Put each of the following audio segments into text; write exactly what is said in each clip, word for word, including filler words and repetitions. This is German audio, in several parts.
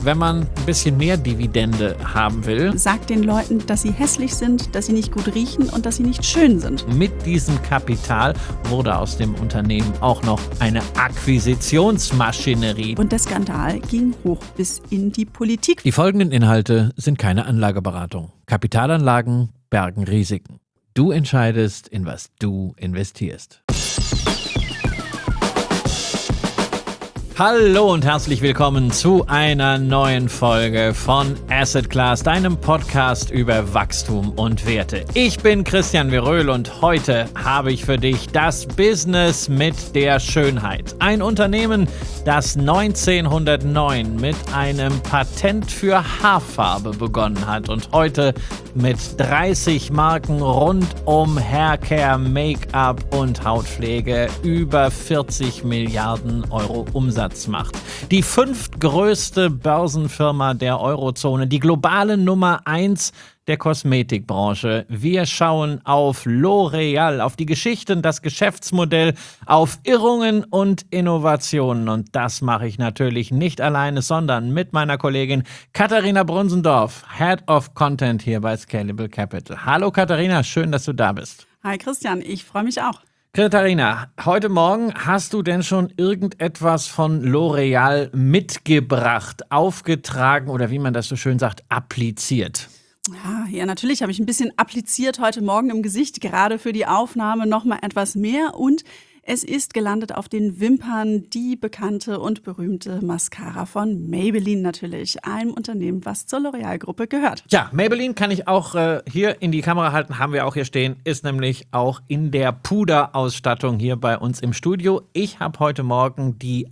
Wenn man ein bisschen mehr Dividende haben will, Sagt den Leuten, dass sie hässlich sind, dass sie nicht gut riechen und dass sie nicht schön sind. mit diesem Kapital wurde aus dem Unternehmen auch noch eine Akquisitionsmaschinerie. Und der Skandal ging hoch bis in die Politik. Die folgenden Inhalte sind keine Anlageberatung. Kapitalanlagen bergen Risiken. Du entscheidest, in was du investierst. Hallo und herzlich willkommen zu einer neuen Folge von Asset Class, deinem Podcast über Wachstum und Werte. Ich bin Christian Veröhl und heute habe ich für dich das Business mit der Schönheit. Ein Unternehmen, das neunzehnhundertneun mit einem Patent für Haarfarbe begonnen hat und heute mit dreißig Marken rund um Haircare, Make-up und Hautpflege über vierzig Milliarden Euro Umsatz macht. Die fünftgrößte Börsenfirma der Eurozone, die globale Nummer eins der Kosmetikbranche. Wir schauen auf L'Oreal, auf die Geschichten, das Geschäftsmodell, auf Irrungen und Innovationen. Und das mache ich natürlich nicht alleine, sondern mit meiner Kollegin Katharina Brunsendorf, Head of Content hier bei Scalable Capital. Hallo Katharina, schön, dass du da bist. Hi Christian, ich freue mich auch. Katharina, heute Morgen hast du denn schon irgendetwas von L'Oreal mitgebracht, aufgetragen oder wie man das so schön sagt, appliziert? Ja, ja, natürlich habe ich ein bisschen appliziert heute Morgen im Gesicht, gerade für die Aufnahme noch mal etwas mehr und es ist gelandet auf den Wimpern, die bekannte und berühmte Mascara von Maybelline natürlich, einem Unternehmen, was zur L'Oreal-Gruppe gehört. Ja, Maybelline kann ich auch äh, hier in die Kamera halten, haben wir auch hier stehen, ist nämlich auch in der Puderausstattung hier bei uns im Studio. Ich habe heute Morgen die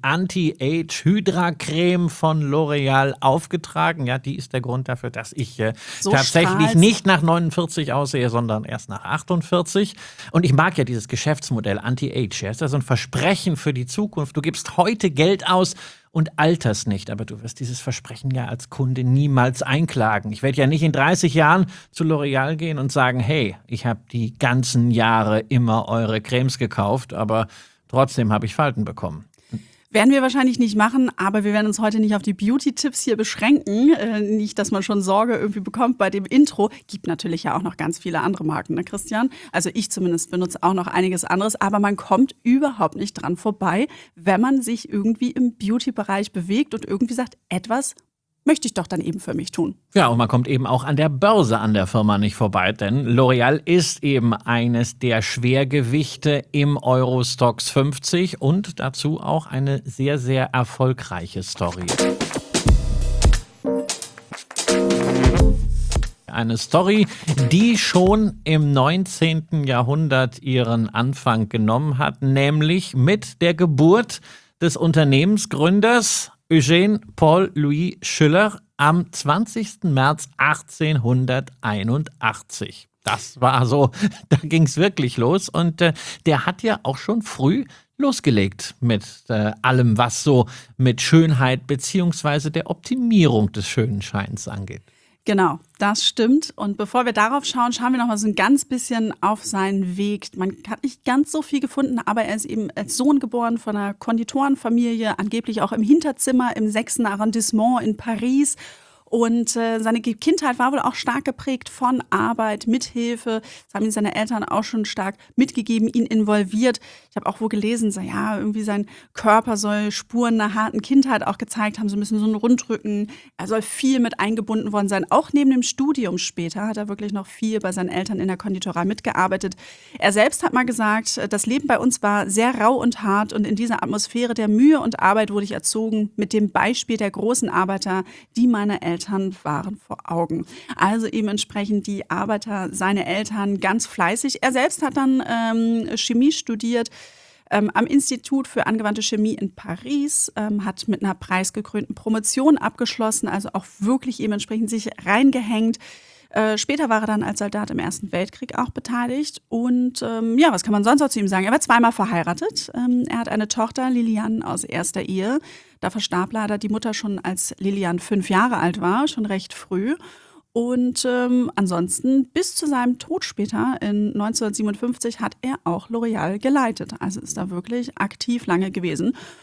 Anti-Age-Hydra-Creme von L'Oreal aufgetragen. Ja, die ist der Grund dafür, dass ich äh, So tatsächlich strahlst. nicht nach neunundvierzig aussehe, sondern erst nach achtundvierzig. Und ich mag ja dieses Geschäftsmodell Anti-Age. Ja, ist das so ein Versprechen für die Zukunft. Du gibst heute Geld aus und alterst nicht, aber du wirst dieses Versprechen ja als Kunde niemals einklagen. Ich werde ja nicht in dreißig Jahren zu L'Oreal gehen und sagen, hey, ich habe die ganzen Jahre immer eure Cremes gekauft, aber trotzdem habe ich Falten bekommen. Werden wir wahrscheinlich nicht machen, aber wir werden uns heute nicht auf die Beauty-Tipps hier beschränken. Äh, nicht, dass man schon Sorge irgendwie bekommt bei dem Intro. Gibt natürlich ja auch noch ganz viele andere Marken, ne Christian? Also ich zumindest benutze auch noch einiges anderes, aber man kommt überhaupt nicht dran vorbei, wenn man sich irgendwie im Beauty-Bereich bewegt und irgendwie sagt, etwas möchte ich doch dann eben für mich tun. Ja, und man kommt eben auch an der Börse an der Firma nicht vorbei, denn L'Oreal ist eben eines der Schwergewichte im Eurostoxx fünfzig und dazu auch eine sehr, sehr erfolgreiche Story. Eine Story, die schon im neunzehnten Jahrhundert ihren Anfang genommen hat, nämlich mit der Geburt des Unternehmensgründers Eugène Paul Louis Schiller am zwanzigsten März achtzehnhunderteinundachtzig. Das war so, da ging es wirklich los und äh, der hat ja auch schon früh losgelegt mit äh, allem, was so mit Schönheit beziehungsweise der Optimierung des Schönenscheins angeht. Genau, das stimmt. Und bevor wir darauf schauen, schauen wir noch mal so ein ganz bisschen auf seinen Weg. Man hat nicht ganz so viel gefunden, aber er ist eben als Sohn geboren von einer Konditorenfamilie, angeblich auch im Hinterzimmer im sechsten Arrondissement in Paris. Und äh, seine Kindheit war wohl auch stark geprägt von Arbeit, Mithilfe. Das haben ihm seine Eltern auch schon stark mitgegeben, ihn involviert. Ich habe auch wohl gelesen, so, ja, irgendwie sein Körper soll Spuren einer harten Kindheit auch gezeigt haben, so ein bisschen so einen Rundrücken. Er soll viel mit eingebunden worden sein. Auch neben dem Studium später hat er wirklich noch viel bei seinen Eltern in der Konditorei mitgearbeitet. Er selbst hat mal gesagt, das Leben bei uns war sehr rau und hart und in dieser Atmosphäre der Mühe und Arbeit wurde ich erzogen mit dem Beispiel der großen Arbeiter, die meine Eltern waren vor Augen. Also eben entsprechend die Arbeiter, seine Eltern ganz fleißig. Er selbst hat dann ähm, Chemie studiert ähm, am Institut für angewandte Chemie in Paris, ähm, hat mit einer preisgekrönten Promotion abgeschlossen, also auch wirklich eben entsprechend sich reingehängt. Äh, später war er dann als Soldat im Ersten Weltkrieg auch beteiligt. Und ähm, ja, was kann man sonst noch zu ihm sagen? Er war zweimal verheiratet. Ähm, er hat eine Tochter, Liliane, aus erster Ehe. Da verstarb leider die Mutter schon, als Liliane fünf Jahre alt war, schon recht früh. Und ähm, ansonsten bis zu seinem Tod später in neunzehnhundertsiebenundfünfzig hat er auch L'Oreal geleitet. Also ist da wirklich aktiv lange gewesen.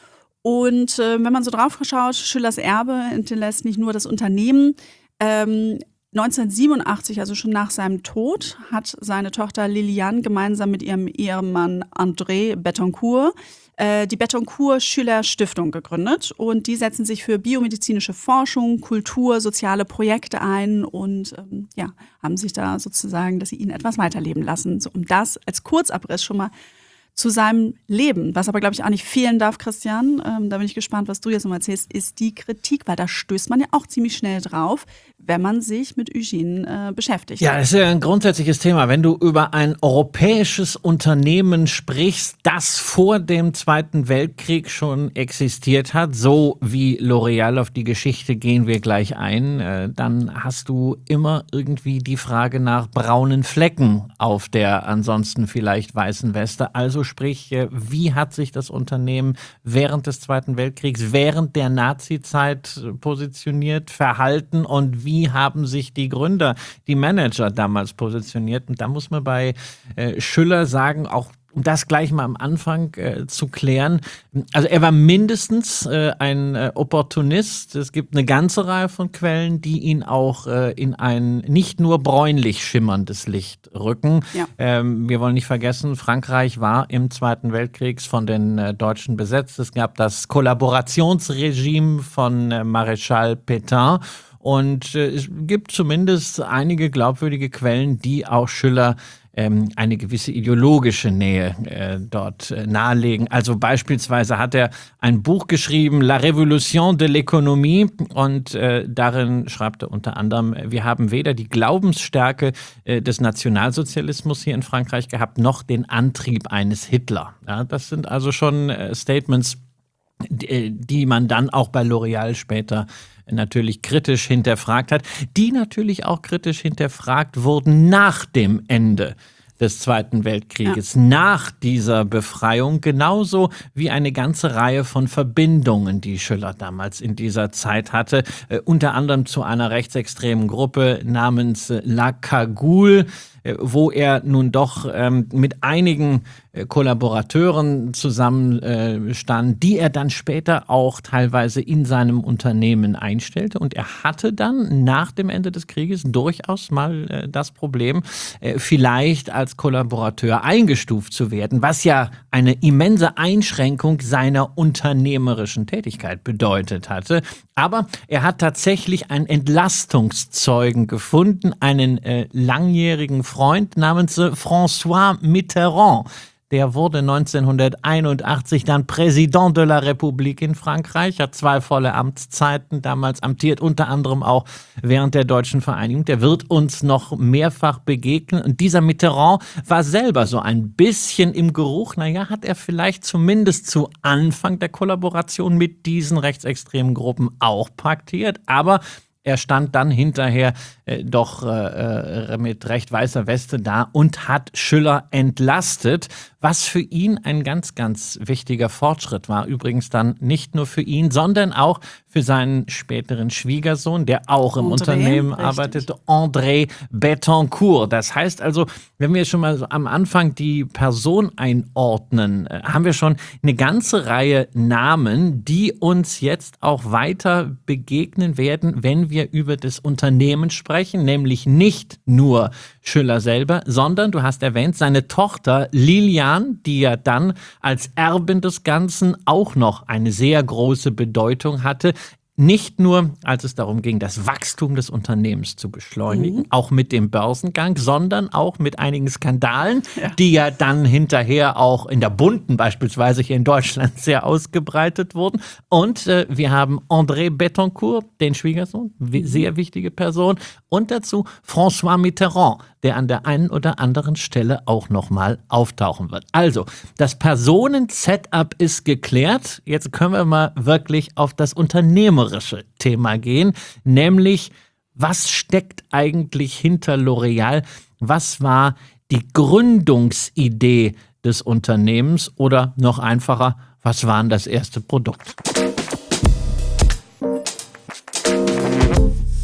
Und äh, wenn man so drauf schaut, Schillers Erbe hinterlässt nicht nur das Unternehmen. Ähm, neunzehnhundertsiebenundachtzig, also schon nach seinem Tod, hat seine Tochter Liliane gemeinsam mit ihrem Ehemann André Bettencourt äh, die Bettencourt-Schiller-Stiftung gegründet. Und die setzen sich für biomedizinische Forschung, Kultur, soziale Projekte ein und ähm, ja, haben sich da sozusagen, dass sie ihn etwas weiterleben lassen. So, um das als Kurzabriss schon mal zu seinem Leben, was aber, glaube ich, auch nicht fehlen darf, Christian, ähm, da bin ich gespannt, was du jetzt noch erzählst, ist die Kritik, weil da stößt man ja auch ziemlich schnell drauf, wenn man sich mit Eugene äh, beschäftigt. Ja, das ist ja ein grundsätzliches Thema. Wenn du über ein europäisches Unternehmen sprichst, das vor dem Zweiten Weltkrieg schon existiert hat, so wie L'Oréal, auf die Geschichte gehen wir gleich ein, äh, dann hast du immer irgendwie die Frage nach braunen Flecken auf der ansonsten vielleicht weißen Weste. Also sprich, wie hat sich das Unternehmen während des Zweiten Weltkriegs, während der Nazi-Zeit positioniert, verhalten und wie haben sich die Gründer, die Manager damals positioniert? Und da muss man bei äh, Schiller sagen, auch um das gleich mal am Anfang äh, zu klären. Also er war mindestens äh, ein äh, Opportunist. Es gibt eine ganze Reihe von Quellen, die ihn auch äh, in ein nicht nur bräunlich schimmerndes Licht rücken. Ja. Ähm, wir wollen nicht vergessen, Frankreich war im Zweiten Weltkrieg von den äh, Deutschen besetzt. Es gab das Kollaborationsregime von äh, Maréchal Pétain. Und äh, es gibt zumindest einige glaubwürdige Quellen, die auch Schiller ähm, eine gewisse ideologische Nähe äh, dort äh, nahelegen. Also beispielsweise hat er ein Buch geschrieben, La Révolution de l'économie, und äh, darin schreibt er unter anderem, wir haben weder die Glaubensstärke äh, des Nationalsozialismus hier in Frankreich gehabt, noch den Antrieb eines Hitler. Ja, das sind also schon äh, Statements, die, die man dann auch bei L'Oréal später natürlich kritisch hinterfragt hat, die natürlich auch kritisch hinterfragt wurden nach dem Ende des Zweiten Weltkrieges, ja. Nach dieser Befreiung, genauso wie eine ganze Reihe von Verbindungen, die Schiller damals in dieser Zeit hatte, äh, unter anderem zu einer rechtsextremen Gruppe namens äh, La Cagoule, äh, wo er nun doch ähm, mit einigen äh, Kollaborateuren zusammenstand, äh, die er dann später auch teilweise in seinem Unternehmen einstellte. Und er hatte dann nach dem Ende des Krieges durchaus mal äh, das Problem, äh, vielleicht als als Kollaborateur eingestuft zu werden, was ja eine immense Einschränkung seiner unternehmerischen Tätigkeit bedeutet hatte. Aber er hat tatsächlich einen Entlastungszeugen gefunden, einen äh, langjährigen Freund namens äh, François Mitterrand. Der wurde neunzehnhunderteinundachtzig dann Präsident de la République in Frankreich, hat zwei volle Amtszeiten, damals amtiert unter anderem auch während der deutschen Vereinigung. Der wird uns noch mehrfach begegnen. Und dieser Mitterrand war selber so ein bisschen im Geruch, naja, hat er vielleicht zumindest zu Anfang der Kollaboration mit diesen rechtsextremen Gruppen auch paktiert, aber er stand dann hinterher äh, doch äh, mit recht weißer Weste da und hat Schiller entlastet, was für ihn ein ganz, ganz wichtiger Fortschritt war. Übrigens dann nicht nur für ihn, sondern auch für seinen späteren Schwiegersohn, der auch im André, Unternehmen richtig. arbeitete, André Bettencourt. Das heißt also, wenn wir schon mal so am Anfang die Person einordnen, äh, haben wir schon eine ganze Reihe Namen, die uns jetzt auch weiter begegnen werden, wenn wir über das Unternehmen sprechen, nämlich nicht nur Schiller selber, sondern, du hast erwähnt, seine Tochter Liliane, die ja dann als Erbin des Ganzen auch noch eine sehr große Bedeutung hatte. Nicht nur, als es darum ging, das Wachstum des Unternehmens zu beschleunigen, mhm. auch mit dem Börsengang, sondern auch mit einigen Skandalen, ja. die ja dann hinterher auch in der Bunten beispielsweise hier in Deutschland sehr ausgebreitet wurden. Und äh, wir haben André Bettencourt, den Schwiegersohn, sehr wichtige Person, und dazu François Mitterrand, der an der einen oder anderen Stelle auch nochmal auftauchen wird. Also, das Personen-Setup ist geklärt. Jetzt können wir mal wirklich auf das unternehmerische Thema gehen, nämlich, was steckt eigentlich hinter L'Oréal? Was war die Gründungsidee des Unternehmens? Oder noch einfacher, was war denn das erste Produkt?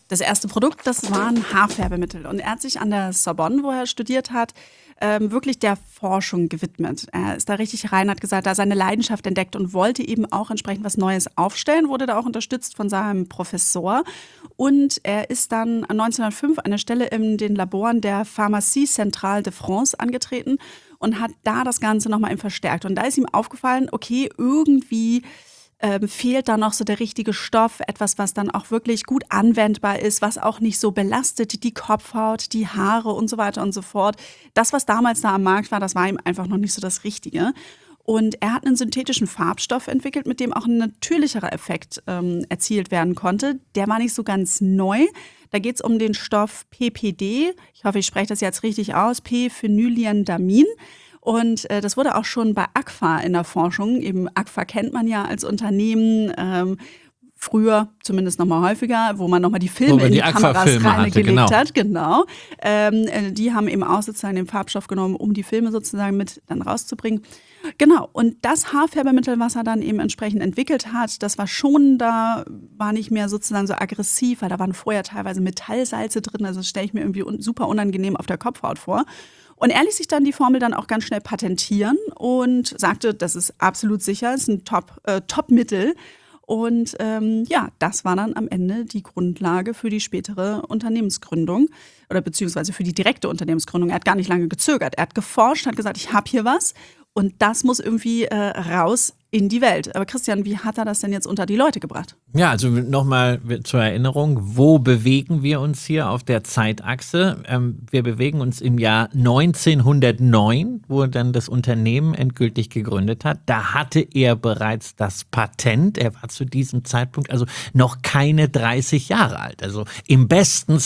Das erste Produkt, das war ein Haarfärbemittel. Und er hat sich an der Sorbonne, wo er studiert hat, ähm, wirklich der Forschung gewidmet. Er ist da richtig rein, hat gesagt, da seine Leidenschaft entdeckt und wollte eben auch entsprechend was Neues aufstellen, wurde da auch unterstützt von seinem Professor. Und er ist dann neunzehnhundertfünf eine Stelle in den Laboren der Pharmacie Centrale de France angetreten und hat da das Ganze nochmal eben verstärkt. Und da ist ihm aufgefallen, okay, irgendwie Ähm, fehlt da noch so der richtige Stoff, etwas, was dann auch wirklich gut anwendbar ist, was auch nicht so belastet, die Kopfhaut, die Haare und so weiter und so fort. Das, was damals da am Markt war, das war ihm einfach noch nicht so das Richtige. Und er hat einen synthetischen Farbstoff entwickelt, mit dem auch ein natürlicherer Effekt ähm, erzielt werden konnte. Der war nicht so ganz neu. Da geht es um den Stoff P P D. Ich hoffe, ich spreche das jetzt richtig aus. P-Phenyldiendamin. Und äh, das wurde auch schon bei Agfa in der Forschung, eben Agfa kennt man ja als Unternehmen, ähm, früher zumindest noch mal häufiger, wo man noch mal die Filme in die, die Kameras reingelegt genau. hat. Genau. Ähm, die haben eben auch sozusagen den Farbstoff genommen, um die Filme sozusagen mit dann rauszubringen. Genau. Und das Haarfärbemittel, was er dann eben entsprechend entwickelt hat, das war schonender, war nicht mehr sozusagen so aggressiv, weil da waren vorher teilweise Metallsalze drin. Also das stelle ich mir irgendwie un- super unangenehm auf der Kopfhaut vor. Und er ließ sich dann die Formel dann auch ganz schnell patentieren und sagte, das ist absolut sicher, ist ein Top, äh, Top-Mittel. Und ähm, ja, das war dann am Ende die Grundlage für die spätere Unternehmensgründung oder beziehungsweise für die direkte Unternehmensgründung. Er hat gar nicht lange gezögert. Er hat geforscht, hat gesagt, ich habe hier was und das muss irgendwie äh, raus in die Welt. Aber Christian, wie hat er das denn jetzt unter die Leute gebracht? Ja, also nochmal zur Erinnerung, wo bewegen wir uns hier auf der Zeitachse? Ähm, wir bewegen uns im Jahr neunzehnhundertneun, wo dann das Unternehmen endgültig gegründet hat. Da hatte er bereits das Patent. Er war zu diesem Zeitpunkt also noch keine dreißig Jahre alt. Also im besten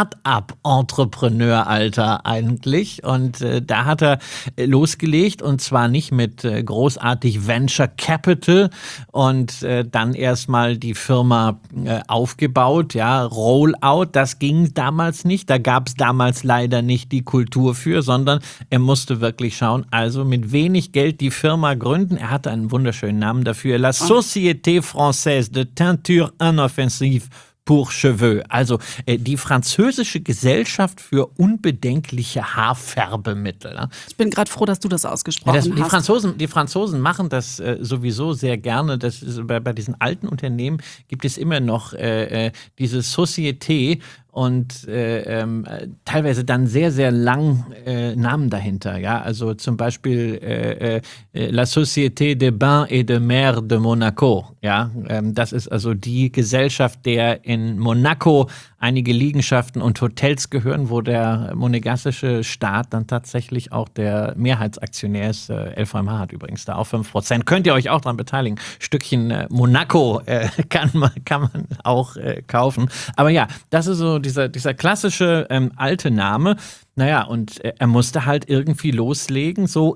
Start-up-Entrepreneur-Alter eigentlich. Und äh, da hat er losgelegt und zwar nicht mit äh, großartig Venture Capital und äh, dann erstmal die Firma äh, aufgebaut, ja, Rollout, das ging damals nicht, da gab es damals leider nicht die Kultur für, sondern er musste wirklich schauen, also mit wenig Geld die Firma gründen, er hatte einen wunderschönen Namen dafür, La Société Française de Teinture Inoffensive pour Cheveux, also äh, die französische Gesellschaft für unbedenkliche Haarfärbemittel. Ne? Ich bin gerade froh, dass du das ausgesprochen ja, das, die hast. Franzosen, die Franzosen machen das äh, sowieso sehr gerne. Das ist, bei, bei diesen alten Unternehmen gibt es immer noch äh, diese Société und äh, ähm, teilweise dann sehr, sehr lang äh, Namen dahinter. Ja? Also zum Beispiel äh, äh, La Société des Bains et de Mer de Monaco. Ja? Ähm, das ist also die Gesellschaft, der in Monaco einige Liegenschaften und Hotels gehören, wo der monegassische Staat dann tatsächlich auch der Mehrheitsaktionär ist. Äh, L V M H hat übrigens da auch fünf Prozent. Könnt ihr euch auch dran beteiligen. Stückchen äh, Monaco äh, kann, man, kann man auch äh, kaufen. Aber ja, das ist so dieser, dieser klassische ähm, alte Name. Naja, und er musste halt irgendwie loslegen, so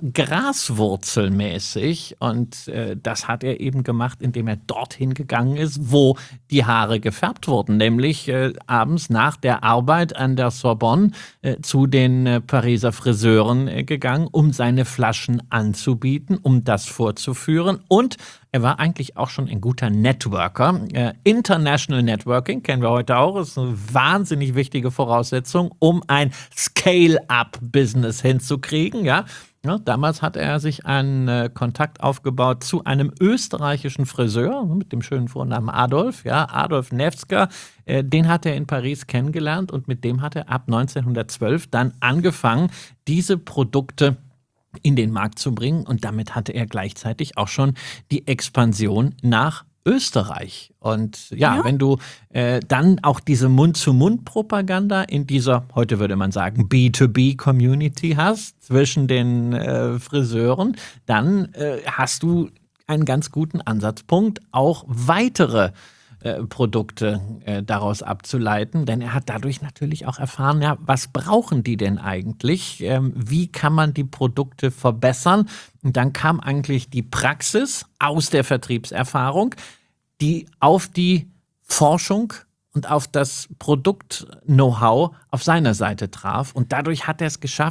graswurzelmäßig. Und äh, das hat er eben gemacht, indem er dorthin gegangen ist, wo die Haare gefärbt wurden. Nämlich äh, abends nach der Arbeit an der Sorbonne äh, zu den äh, Pariser Friseuren äh, gegangen, um seine Flaschen anzubieten, um das vorzuführen. Und er war eigentlich auch schon ein guter Networker. Äh, International Networking kennen wir heute auch. Ist eine wahnsinnig wichtige Voraussetzung, um ein Scale-up-Business hinzukriegen. Ja? Ja, damals hat er sich einen äh, Kontakt aufgebaut zu einem österreichischen Friseur mit dem schönen Vornamen Adolf. Ja? Adolf Newska, äh, den hat er in Paris kennengelernt und mit dem hat er ab neunzehnhundertzwölf dann angefangen, diese Produkte in den Markt zu bringen. Und damit hatte er gleichzeitig auch schon die Expansion nach Österreich. Und ja, ja. wenn du äh, dann auch diese Mund-zu-Mund-Propaganda in dieser, heute würde man sagen, B zwei B-Community hast, zwischen den äh, Friseuren, dann äh, hast du einen ganz guten Ansatzpunkt, auch weitere Äh, Produkte äh, daraus abzuleiten, denn er hat dadurch natürlich auch erfahren, ja, was brauchen die denn eigentlich, ähm, wie kann man die Produkte verbessern, und dann kam eigentlich die Praxis aus der Vertriebserfahrung, die auf die Forschung und auf das Produkt-Know-how auf seiner Seite traf, und dadurch hat er es geschafft,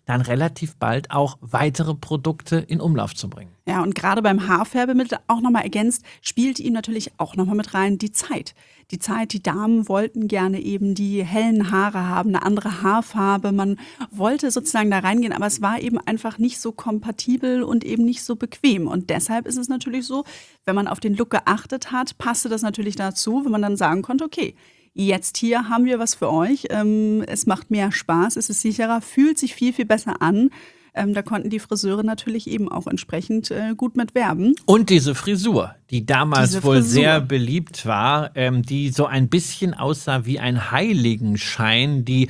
dann relativ bald auch weitere Produkte in Umlauf zu bringen. Ja, und gerade beim Haarfärbemittel auch nochmal ergänzt, spielt ihm natürlich auch nochmal mit rein die Zeit. Die Zeit, die Damen wollten gerne eben die hellen Haare haben, eine andere Haarfarbe. Man wollte sozusagen da reingehen, aber es war eben einfach nicht so kompatibel und eben nicht so bequem. Und deshalb ist es natürlich so, wenn man auf den Look geachtet hat, passte das natürlich dazu, wenn man dann sagen konnte, okay, jetzt hier haben wir was für euch. Ähm, es macht mehr Spaß, es ist sicherer, fühlt sich viel, viel besser an. Ähm, da konnten die Friseure natürlich eben auch entsprechend äh, gut mit werben. Und diese Frisur, die damals Diese wohl Frisur. sehr beliebt war, ähm, die so ein bisschen aussah wie ein Heiligenschein, die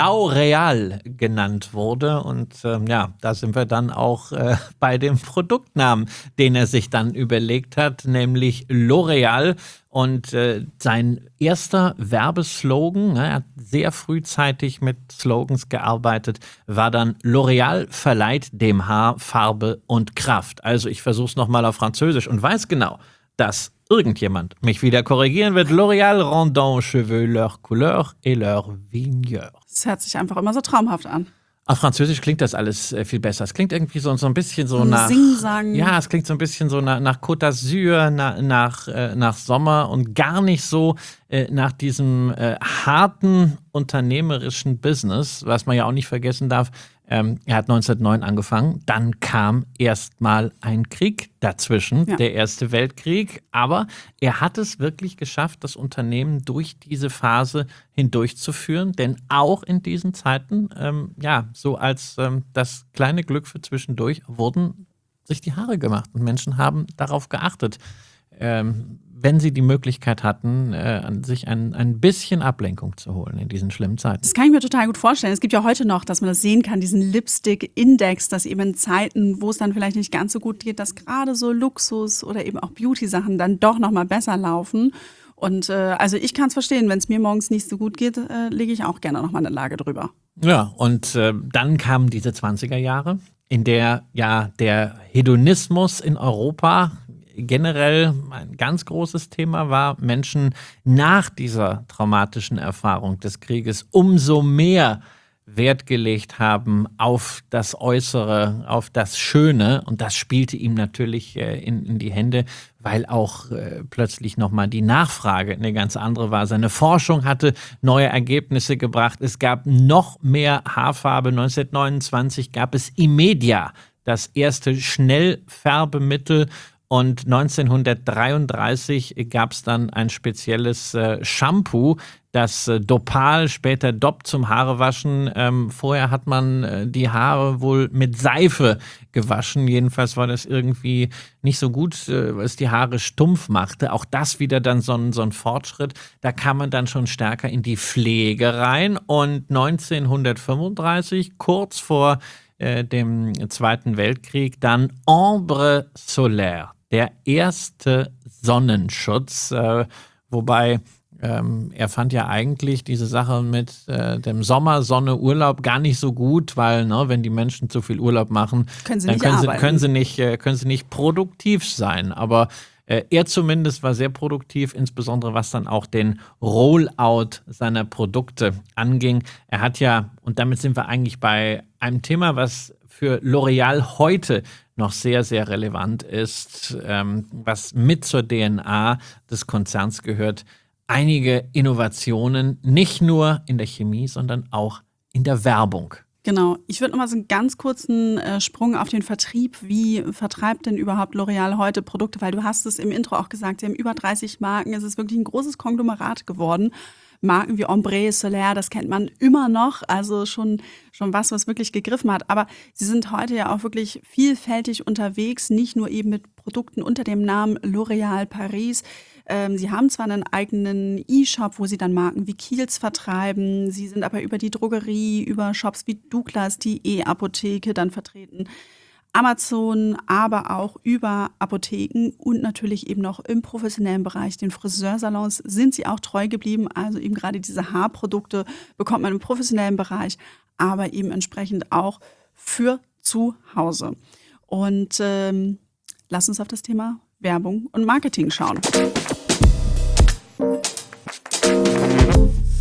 L'Oréal genannt wurde. Und ähm, ja, da sind wir dann auch äh, bei dem Produktnamen, den er sich dann überlegt hat, nämlich L'Oréal. Und äh, sein erster Werbeslogan, ne, er hat sehr frühzeitig mit Slogans gearbeitet, war dann L'Oréal verleiht dem Haar Farbe und Kraft. Also ich versuche es nochmal auf Französisch und weiß genau, dass irgendjemand mich wieder korrigieren wird. L'Oréal rendant aux cheveux leur couleur et leur vigueur. Es hört sich einfach immer so traumhaft an. Auf Französisch klingt das alles äh, viel besser. Es klingt irgendwie so, so ein bisschen so Ein nach... Sing-Sang. Ja, es klingt so ein bisschen so nach, nach Côte d'Azur, nach, nach, äh, nach Sommer und gar nicht so äh, nach diesem äh, harten unternehmerischen Business, was man ja auch nicht vergessen darf. Ähm, er hat neunzehnhundertneun angefangen, dann kam erstmal ein Krieg dazwischen, Ja. der Erste Weltkrieg. Aber er hat es wirklich geschafft, das Unternehmen durch diese Phase hindurchzuführen. Denn auch in diesen Zeiten, ähm, ja, so als ähm, das kleine Glück für zwischendurch, wurden sich die Haare gemacht. Und Menschen haben darauf geachtet, ähm, wenn sie die Möglichkeit hatten, äh, sich ein, ein bisschen Ablenkung zu holen in diesen schlimmen Zeiten. Das kann ich mir total gut vorstellen. Es gibt ja heute noch, dass man das sehen kann, diesen Lipstick-Index, dass eben in Zeiten, wo es dann vielleicht nicht ganz so gut geht, dass gerade so Luxus- oder eben auch Beauty-Sachen dann doch noch mal besser laufen. Und äh, also ich kann es verstehen, wenn es mir morgens nicht so gut geht, äh, lege ich auch gerne noch mal eine Lage drüber. Ja, und äh, dann kamen diese zwanziger Jahre, in der ja der Hedonismus in Europa generell ein ganz großes Thema war. Menschen nach dieser traumatischen Erfahrung des Krieges umso mehr Wert gelegt haben auf das Äußere, auf das Schöne. Und das spielte ihm natürlich äh, in, in die Hände, weil auch äh, plötzlich nochmal die Nachfrage eine ganz andere war. Seine Forschung hatte neue Ergebnisse gebracht. Es gab noch mehr Haarfarbe. neunzehnhundertneunundzwanzig gab es Imedia, das erste Schnellfärbemittel. Und neunzehnhundertdreiunddreißig gab es dann ein spezielles äh, Shampoo, das äh, Dopal, später Dop zum Haarewaschen. Ähm, vorher hat man äh, die Haare wohl mit Seife gewaschen. Jedenfalls war das irgendwie nicht so gut, äh, weil es die Haare stumpf machte. Auch das wieder dann so ein, so ein Fortschritt. Da kam man dann schon stärker in die Pflege rein. Und neunzehnhundertfünfunddreißig, kurz vor äh, dem Zweiten Weltkrieg, dann Ambre Solaire. Der erste Sonnenschutz, äh, wobei ähm, er fand ja eigentlich diese Sache mit äh, dem Sommer, Sonne, Urlaub gar nicht so gut, weil ne, wenn die Menschen zu viel Urlaub machen, Können sie dann nicht können, sie, arbeiten. können, sie nicht, äh, können sie nicht produktiv sein. Aber äh, er zumindest war sehr produktiv, insbesondere was dann auch den Rollout seiner Produkte anging. Er hat ja, und damit sind wir eigentlich bei einem Thema, was für L'Oréal heute noch sehr, sehr relevant ist, ähm, was mit zur D N A des Konzerns gehört. Einige Innovationen, nicht nur in der Chemie, sondern auch in der Werbung. Genau. Ich würde noch mal so einen ganz kurzen äh, Sprung auf den Vertrieb. Wie vertreibt denn überhaupt L'Oréal heute Produkte? Weil du hast es im Intro auch gesagt, sie haben über dreißig Marken. Es ist wirklich ein großes Konglomerat geworden. Marken wie Ambre Solaire, das kennt man immer noch, also schon, schon was, was wirklich gegriffen hat. Aber sie sind heute ja auch wirklich vielfältig unterwegs, nicht nur eben mit Produkten unter dem Namen L'Oréal Paris. Ähm, sie haben zwar einen eigenen E-Shop, wo sie dann Marken wie Kiehl's vertreiben, sie sind aber über die Drogerie, über Shops wie Douglas, die E-Apotheke dann vertreten. Amazon, aber auch über Apotheken und natürlich eben noch im professionellen Bereich, den Friseursalons, sind sie auch treu geblieben. Also eben gerade diese Haarprodukte bekommt man im professionellen Bereich, aber eben entsprechend auch für zu Hause. Und ähm, lass uns auf das Thema Werbung und Marketing schauen.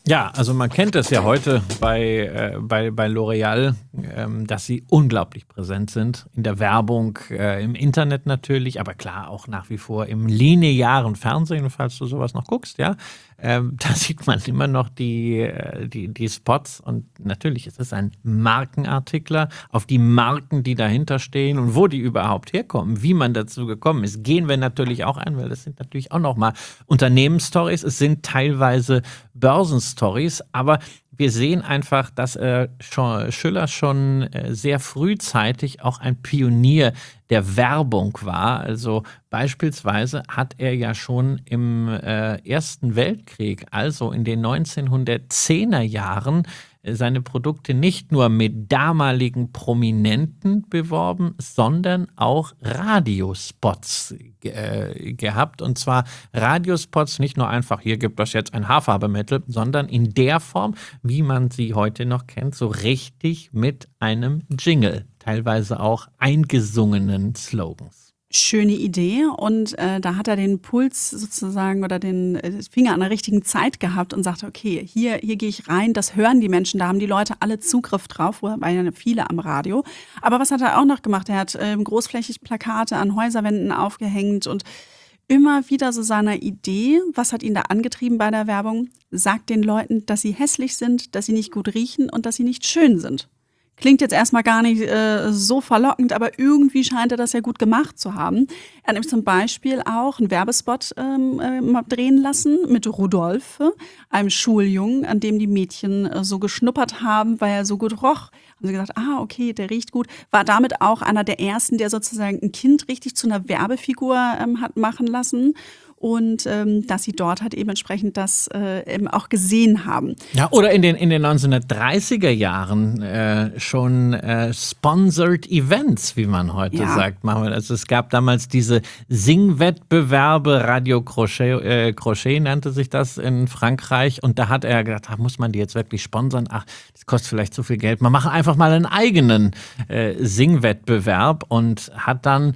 Ja, also man kennt das ja heute bei, äh, bei, bei L'Oréal, ähm, dass sie unglaublich präsent sind in der Werbung, äh, im Internet natürlich, aber klar auch nach wie vor im linearen Fernsehen, falls du sowas noch guckst, ja. Ähm, da sieht man immer noch die, äh, die, die Spots und natürlich ist es ein Markenartikler. Auf die Marken, die dahinter stehen und wo die überhaupt herkommen, wie man dazu gekommen ist, gehen wir natürlich auch ein, weil das sind natürlich auch nochmal Unternehmensstories. Es sind teilweise Börsenstories, aber wir sehen einfach, dass äh, schon, Schüller schon äh, sehr frühzeitig auch ein Pionier der Werbung war. Also beispielsweise hat er ja schon im äh, Ersten Weltkrieg, also in den neunzehnhundertzehner Jahren, seine Produkte nicht nur mit damaligen Prominenten beworben, sondern auch Radiospots äh, gehabt. Und zwar Radiospots nicht nur einfach, hier gibt es jetzt ein Haarfarbemittel, sondern in der Form, wie man sie heute noch kennt, so richtig mit einem Jingle, teilweise auch eingesungenen Slogans. Schöne Idee und äh, da hat er den Puls sozusagen oder den äh, Finger an der richtigen Zeit gehabt und sagte, okay, hier, hier gehe ich rein, das hören die Menschen, da haben die Leute alle Zugriff drauf, wo waren ja viele am Radio. Aber was hat er auch noch gemacht? Er hat äh, großflächig Plakate an Häuserwänden aufgehängt und immer wieder so seiner Idee, was hat ihn da angetrieben bei der Werbung, sagt den Leuten, dass sie hässlich sind, dass sie nicht gut riechen und dass sie nicht schön sind. Klingt jetzt erstmal gar nicht äh, so verlockend, aber irgendwie scheint er das ja gut gemacht zu haben. Er hat nämlich zum Beispiel auch einen Werbespot ähm, äh, drehen lassen mit Rudolfe, einem Schuljungen, an dem die Mädchen äh, so geschnuppert haben, weil er so gut roch. Haben sie gesagt, ah, okay, der riecht gut. War damit auch einer der ersten, der sozusagen ein Kind richtig zu einer Werbefigur ähm, hat machen lassen. Und ähm, dass sie dort halt eben entsprechend das äh, eben auch gesehen haben. Ja, oder in den, in den neunzehnhundertdreißiger Jahren äh, schon äh, Sponsored Events, wie man heute ja. sagt. Also es gab damals diese Singwettbewerbe, Radio Crochet, äh, Crochet nannte sich das in Frankreich. Und da hat er gedacht, ach, muss man die jetzt wirklich sponsern? Ach, das kostet vielleicht zu viel Geld. Man macht einfach mal einen eigenen äh, Singwettbewerb und hat dann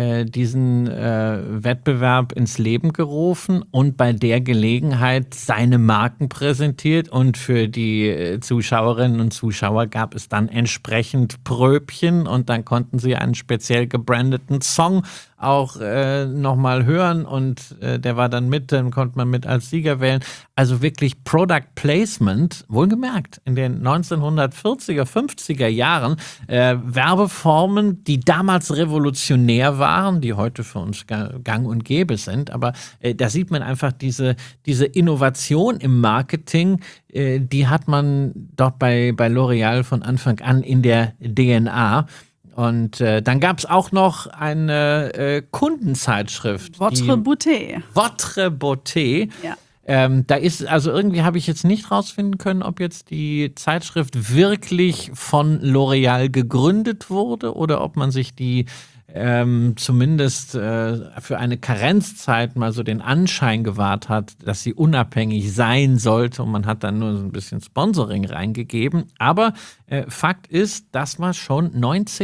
diesen äh, Wettbewerb ins Leben gerufen und bei der Gelegenheit seine Marken präsentiert und für die äh, Zuschauerinnen und Zuschauer gab es dann entsprechend Pröbchen und dann konnten sie einen speziell gebrandeten Song auch äh, nochmal hören und äh, der war dann mit, dann konnte man mit als Sieger wählen. Also wirklich Product Placement, wohlgemerkt, in den neunzehnhundertvierziger, fünfziger Jahren äh, Werbeformen, die damals revolutionär waren, die heute für uns gang und gäbe sind, aber äh, da sieht man einfach diese, diese Innovation im Marketing, äh, die hat man dort bei, bei L'Oréal von Anfang an in der D N A. Und äh, dann gab es auch noch eine äh, Kundenzeitschrift. Votre Beauté. Votre Beauté. Ja. Ähm, da ist, also irgendwie habe ich jetzt nicht rausfinden können, ob jetzt die Zeitschrift wirklich von L'Oréal gegründet wurde oder ob man sich die ähm, zumindest äh, für eine Karenzzeit mal so den Anschein gewahrt hat, dass sie unabhängig sein sollte und man hat dann nur so ein bisschen Sponsoring reingegeben. Aber äh, Fakt ist, dass man schon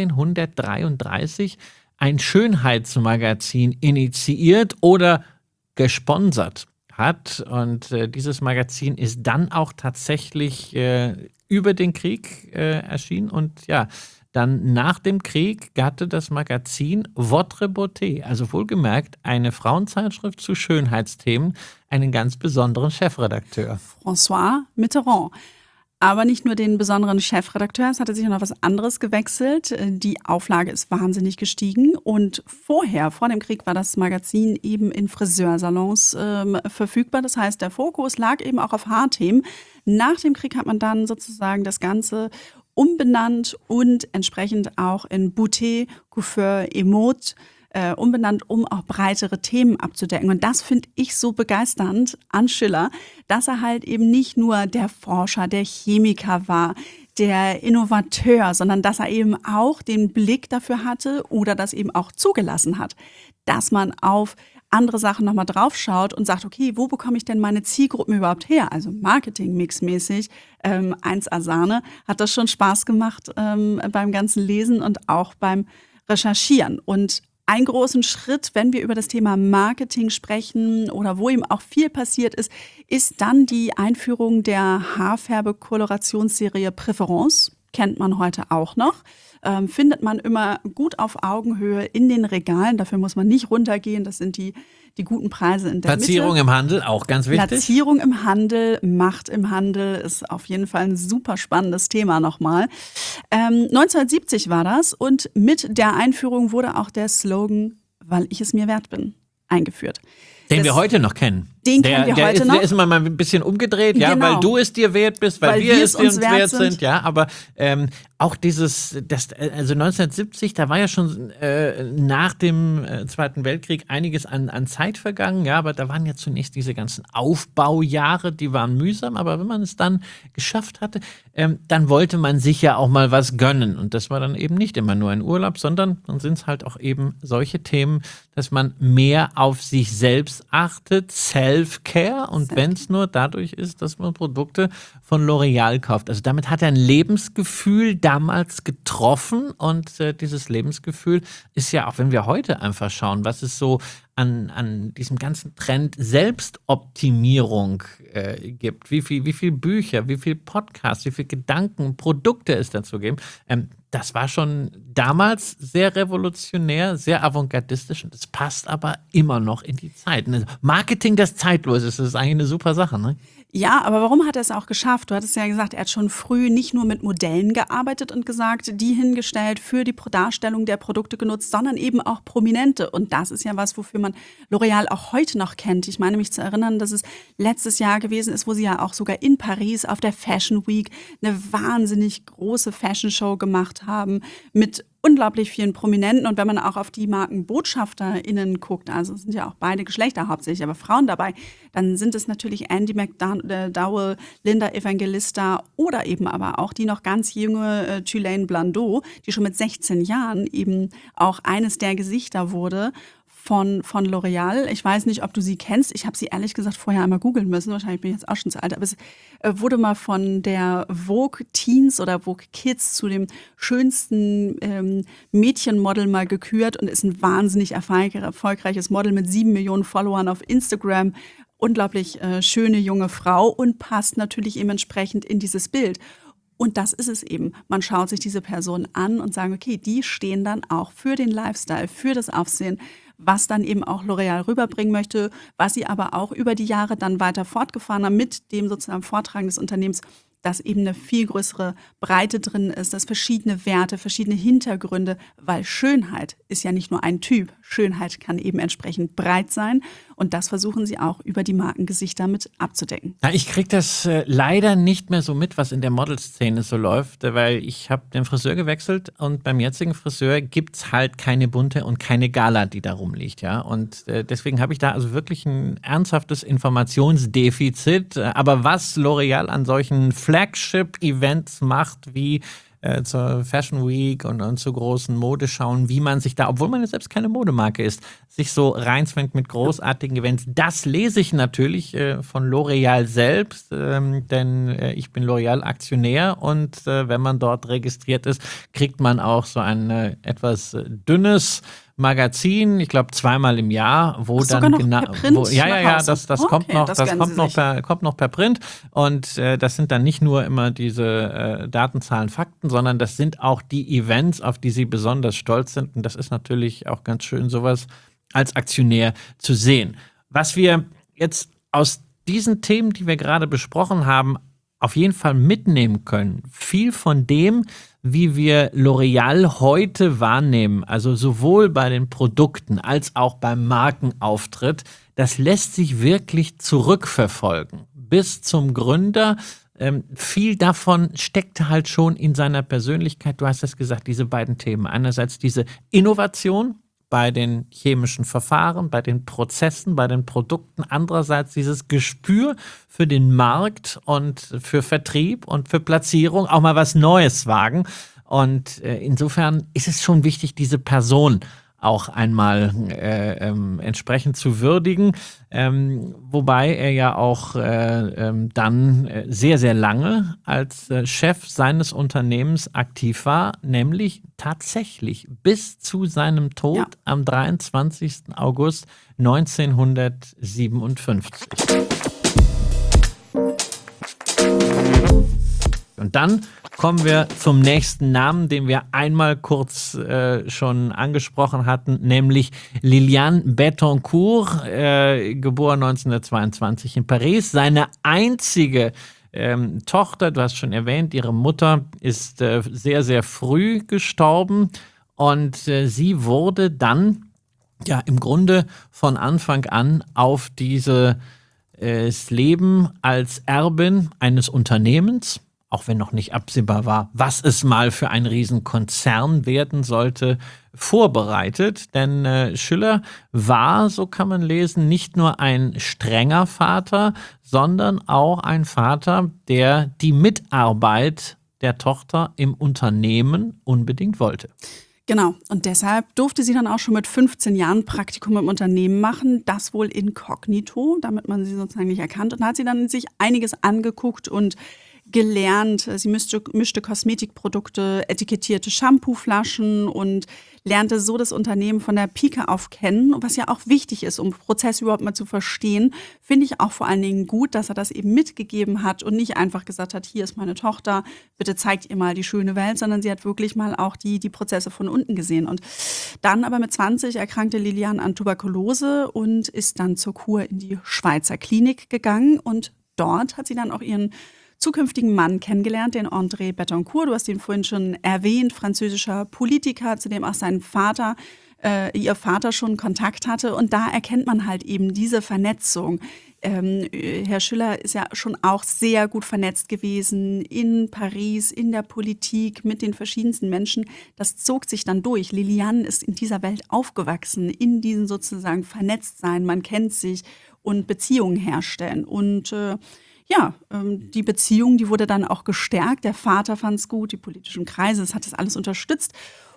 neunzehnhundertdreiunddreißig ein Schönheitsmagazin initiiert oder gesponsert hat. Und äh, dieses Magazin ist dann auch tatsächlich äh, über den Krieg äh, erschienen und ja, dann nach dem Krieg hatte das Magazin Votre Beauté, also wohlgemerkt eine Frauenzeitschrift zu Schönheitsthemen, einen ganz besonderen Chefredakteur. François Mitterrand. Aber nicht nur den besonderen Chefredakteur, es hatte sich noch was anderes gewechselt. Die Auflage ist wahnsinnig gestiegen und vorher, vor dem Krieg, war das Magazin eben in Friseursalons ähm, verfügbar. Das heißt, der Fokus lag eben auch auf Haarthemen. Nach dem Krieg hat man dann sozusagen das Ganze umbenannt und entsprechend auch in Beauté, Coiffeur et Mode äh, umbenannt, um auch breitere Themen abzudecken. Und das finde ich so begeisternd an Schiller, dass er halt eben nicht nur der Forscher, der Chemiker war, der Innovateur, sondern dass er eben auch den Blick dafür hatte oder das eben auch zugelassen hat, dass man auf andere Sachen nochmal draufschaut und sagt, okay, wo bekomme ich denn meine Zielgruppen überhaupt her? Also Marketing-Mix-mäßig, ähm, eins A Sahne, hat das schon Spaß gemacht ähm, beim ganzen Lesen und auch beim Recherchieren. Und einen großen Schritt, wenn wir über das Thema Marketing sprechen oder wo eben auch viel passiert ist, ist dann die Einführung der Haarfarbe-Kolorationsserie Préférence. Kennt man heute auch noch. Ähm, findet man immer gut auf Augenhöhe in den Regalen. Dafür muss man nicht runtergehen. Das sind die, die guten Preise in der Platzierung Mitte. im Handel, auch ganz wichtig. Platzierung im Handel, Macht im Handel ist auf jeden Fall ein super spannendes Thema nochmal. Ähm, neunzehnhundertsiebzig war das und mit der Einführung wurde auch der Slogan, weil ich es mir wert bin, eingeführt. Den das, wir heute noch kennen. Den der, kennen wir der heute ist, noch. Der ist mal ein bisschen umgedreht, ja, genau. weil du es dir wert bist, weil, weil wir, wir es uns wert, wert sind. sind. Ja, aber ähm, auch dieses, das, also neunzehnhundertsiebzig, da war ja schon äh, nach dem äh, Zweiten Weltkrieg einiges an, an Zeit vergangen, ja, aber da waren ja zunächst diese ganzen Aufbaujahre, die waren mühsam, aber wenn man es dann geschafft hatte, ähm, dann wollte man sich ja auch mal was gönnen und das war dann eben nicht immer nur ein Urlaub, sondern dann sind es halt auch eben solche Themen, dass man mehr auf sich selbst achtet, Self-Care und wenn es nur dadurch ist, dass man Produkte von L'Oreal kauft. Also damit hat er ein Lebensgefühl damals getroffen und äh, dieses Lebensgefühl ist ja auch, wenn wir heute einfach schauen, was es so an, an diesem ganzen Trend Selbstoptimierung äh, gibt, wie viel, wie viel Bücher, wie viel Podcasts, wie viel Gedanken, Produkte es dazu gibt. Ähm, das war schon damals sehr revolutionär, sehr avantgardistisch und es passt aber immer noch in die Zeit. Marketing, das zeitlos ist, das ist eigentlich eine super Sache, ne? Ja, aber warum hat er es auch geschafft? Du hattest ja gesagt, er hat schon früh nicht nur mit Modellen gearbeitet und gesagt, die hingestellt, für die Darstellung der Produkte genutzt, sondern eben auch Prominente. Und das ist ja was, wofür man L'Oreal auch heute noch kennt. Ich meine mich zu erinnern, dass es letztes Jahr gewesen ist, wo sie ja auch sogar in Paris auf der Fashion Week eine wahnsinnig große Fashion Show gemacht haben mit unglaublich vielen Prominenten und wenn man auch auf die MarkenbotschafterInnen guckt, also es sind ja auch beide Geschlechter hauptsächlich, aber Frauen dabei, dann sind es natürlich Andy McDowell, Linda Evangelista oder eben aber auch die noch ganz junge äh, Tulane Blandot, die schon mit sechzehn Jahren eben auch eines der Gesichter wurde von, von L'Oreal. Ich weiß nicht, ob du sie kennst. Ich habe sie ehrlich gesagt vorher einmal googeln müssen. Wahrscheinlich bin ich jetzt auch schon zu alt. Aber es äh, wurde mal von der Vogue Teens oder Vogue Kids zu dem schönsten ähm, Mädchenmodel mal gekürt und ist ein wahnsinnig erfolgreiches Model mit sieben Millionen Followern auf Instagram. Unglaublich äh, schöne junge Frau und passt natürlich eben entsprechend in dieses Bild. Und das ist es eben. Man schaut sich diese Person an und sagt, okay, die stehen dann auch für den Lifestyle, für das Aufsehen, was dann eben auch L'Oreal rüberbringen möchte, was sie aber auch über die Jahre dann weiter fortgefahren haben mit dem sozusagen Vortragen des Unternehmens, dass eben eine viel größere Breite drin ist, dass verschiedene Werte, verschiedene Hintergründe, weil Schönheit ist ja nicht nur ein Typ. Schönheit kann eben entsprechend breit sein und das versuchen sie auch über die Markengesichter mit abzudecken. Ja, ich kriege das äh, leider nicht mehr so mit, was in der Modelszene so läuft, weil ich habe den Friseur gewechselt und beim jetzigen Friseur gibt es halt keine bunte und keine Gala, die da rumliegt, ja. Und äh, deswegen habe ich da also wirklich ein ernsthaftes Informationsdefizit. Aber was L'Oreal an solchen Flagship-Events macht, wie äh, zur Fashion Week und, und zu großen Modeschauen, wie man sich da, obwohl man jetzt selbst keine Modemarke ist, sich so reinzwängt mit großartigen Events. Das lese ich natürlich äh, von L'Oreal selbst, ähm, denn äh, ich bin L'Oreal-Aktionär und äh, wenn man dort registriert ist, kriegt man auch so ein äh, etwas äh, dünnes Magazin, ich glaube zweimal im Jahr, wo Ach, dann sogar noch genau, per Print wo, ja ja ja, das das okay, kommt noch, das, das kommt Sie noch sich. per kommt noch per Print und äh, das sind dann nicht nur immer diese äh, Datenzahlen, Fakten, sondern das sind auch die Events, auf die sie besonders stolz sind und das ist natürlich auch ganz schön, sowas als Aktionär zu sehen. Was wir jetzt aus diesen Themen, die wir gerade besprochen haben, auf jeden Fall mitnehmen können, viel von dem, wie wir L'Oreal heute wahrnehmen, also sowohl bei den Produkten als auch beim Markenauftritt, das lässt sich wirklich zurückverfolgen bis zum Gründer. Ähm, viel davon steckt halt schon in seiner Persönlichkeit. Du hast es gesagt, diese beiden Themen. Einerseits diese Innovation bei den chemischen Verfahren, bei den Prozessen, bei den Produkten. Andererseits dieses Gespür für den Markt und für Vertrieb und für Platzierung, auch mal was Neues wagen. Und äh, insofern ist es schon wichtig, diese Person auch einmal äh, ähm, entsprechend zu würdigen. Ähm, wobei er ja auch äh, ähm, dann äh, sehr, sehr lange als äh, Chef seines Unternehmens aktiv war, nämlich tatsächlich bis zu seinem Tod Ja. am dreiundzwanzigsten August neunzehnhundertsiebenundfünfzig. Und dann kommen wir zum nächsten Namen, den wir einmal kurz äh, schon angesprochen hatten, nämlich Liliane Bettencourt, äh, geboren neunzehnhundertzweiundzwanzig in Paris. Seine einzige ähm, Tochter, du hast schon erwähnt, ihre Mutter ist äh, sehr, sehr früh gestorben und äh, sie wurde dann ja im Grunde von Anfang an auf dieses äh, Leben als Erbin eines Unternehmens, auch wenn noch nicht absehbar war, was es mal für ein Riesenkonzern werden sollte, vorbereitet. Denn äh, Schiller war, so kann man lesen, nicht nur ein strenger Vater, sondern auch ein Vater, der die Mitarbeit der Tochter im Unternehmen unbedingt wollte. Genau, und deshalb durfte sie dann auch schon mit fünfzehn Jahren Praktikum im Unternehmen machen, das wohl inkognito, damit man sie sozusagen nicht erkannt. Und da hat sie dann sich einiges angeguckt und gelernt. Sie mischte, mischte Kosmetikprodukte, etikettierte Shampooflaschen und lernte so das Unternehmen von der Pike auf kennen, was ja auch wichtig ist, um Prozess überhaupt mal zu verstehen. Finde ich auch vor allen Dingen gut, dass er das eben mitgegeben hat und nicht einfach gesagt hat, hier ist meine Tochter, bitte zeigt ihr mal die schöne Welt, sondern sie hat wirklich mal auch die, die Prozesse von unten gesehen. Und dann aber mit zwanzig erkrankte Liliane an Tuberkulose und ist dann zur Kur in die Schweizer Klinik gegangen und dort hat sie dann auch ihren zukünftigen Mann kennengelernt, den André Bettencourt. Du hast ihn vorhin schon erwähnt, französischer Politiker, zu dem auch sein Vater, äh, ihr Vater schon Kontakt hatte. Und da erkennt man halt eben diese Vernetzung. Ähm, Herr Schiller ist ja schon auch sehr gut vernetzt gewesen in Paris, in der Politik, mit den verschiedensten Menschen. Das zog sich dann durch. Liliane ist in dieser Welt aufgewachsen, in diesem sozusagen Vernetztsein. Man kennt sich und Beziehungen herstellen. Und äh, Ja, ähm, die Beziehung, die wurde dann auch gestärkt. Der Vater fand es gut, die politischen Kreise, das hat das alles unterstützt.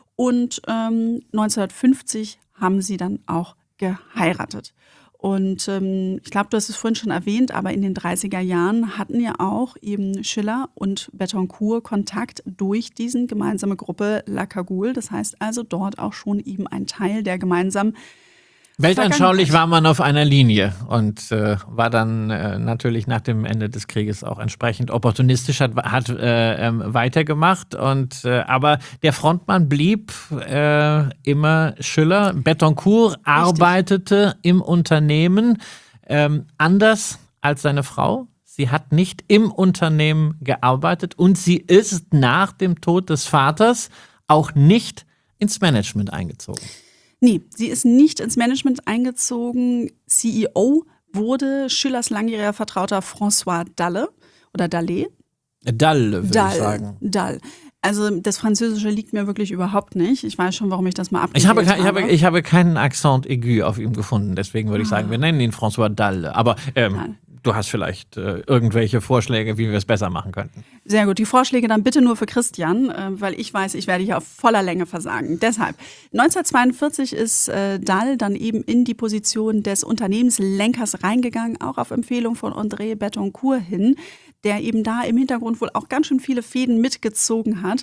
Und ähm, neunzehnhundertfünfzig haben sie dann auch geheiratet. Und ähm, ich glaube, du hast es vorhin schon erwähnt, aber in den dreißiger Jahren hatten ja auch eben Schiller und Bettencourt Kontakt durch diese gemeinsame Gruppe La Cagoule. Das heißt also dort auch schon eben ein Teil der gemeinsamen Weltanschaulich war man auf einer Linie und äh, war dann äh, natürlich nach dem Ende des Krieges auch entsprechend opportunistisch, hat, hat äh, ähm, weitergemacht. Und, äh, aber der Frontmann blieb äh, immer Schiller. Bettencourt Richtig. arbeitete im Unternehmen ähm, anders als seine Frau. Sie hat nicht im Unternehmen gearbeitet und sie ist nach dem Tod des Vaters auch nicht ins Management eingezogen. Nee, sie ist nicht ins Management eingezogen. C E O wurde Schillers langjähriger Vertrauter François Dalle oder Dalle. Dalle, würde Dalle, ich sagen. Dalle. Also das Französische liegt mir wirklich überhaupt nicht. Ich weiß schon, warum ich das mal abgewählt ich habe. habe. Ich habe, ich habe keinen Accent aigu auf ihm gefunden. Deswegen würde ich sagen, wir nennen ihn François Dalle. Aber ähm, du hast vielleicht äh, irgendwelche Vorschläge, wie wir es besser machen könnten. Sehr gut. Die Vorschläge dann bitte nur für Christian, äh, weil ich weiß, ich werde hier auf voller Länge versagen. Deshalb, neunzehnhundertzweiundvierzig ist äh, Dalle dann eben in die Position des Unternehmenslenkers reingegangen, auch auf Empfehlung von André Bettencourt hin, der eben da im Hintergrund wohl auch ganz schön viele Fäden mitgezogen hat.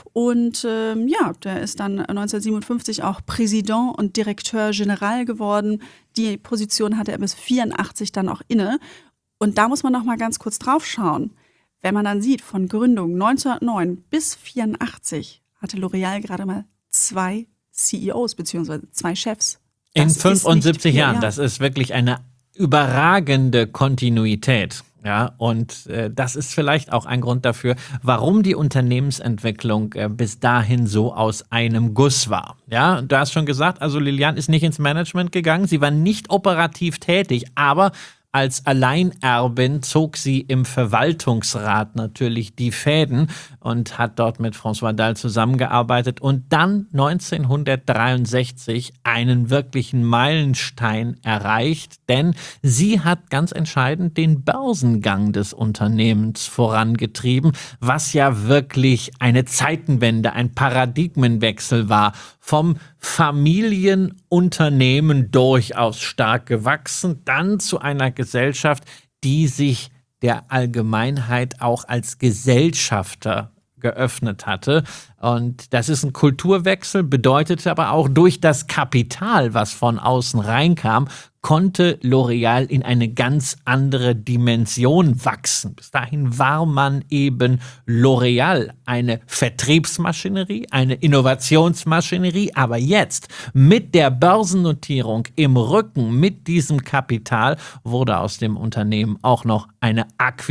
Und ähm, ja, der ist dann neunzehnhundertsiebenundfünfzig auch Präsident und Direkteur General geworden. Die Position hatte er bis vierundachtzig dann auch inne. Und da muss man noch mal ganz kurz drauf schauen. Wenn man dann sieht, von Gründung neunzehnhundertneun bis vierundachtzig hatte L'Oréal gerade mal zwei C E Os beziehungsweise zwei Chefs. Das In fünfundsiebzig Jahren, das ist wirklich eine überragende Kontinuität. Ja, und äh, das ist vielleicht auch ein Grund dafür, warum die Unternehmensentwicklung äh, bis dahin so aus einem Guss war. Ja, du hast schon gesagt, also Liliane ist nicht ins Management gegangen, sie war nicht operativ tätig, aber als Alleinerbin zog sie im Verwaltungsrat natürlich die Fäden und hat dort mit François Dalle zusammengearbeitet und dann neunzehnhundertdreiundsechzig einen wirklichen Meilenstein erreicht, denn sie hat ganz entscheidend den Börsengang des Unternehmens vorangetrieben, was ja wirklich eine Zeitenwende, ein Paradigmenwechsel war vom Familienunternehmen durchaus stark gewachsen, dann zu einer Gesellschaft, die sich der Allgemeinheit auch als Gesellschafter geöffnet hatte. Und das ist ein Kulturwechsel, bedeutete aber auch, durch das Kapital, was von außen reinkam, konnte L'Oréal in eine ganz andere Dimension wachsen. Bis dahin war man eben L'Oréal, eine Vertriebsmaschinerie, eine Innovationsmaschinerie, aber jetzt mit der Börsennotierung im Rücken, mit diesem Kapital, wurde aus dem Unternehmen auch noch eine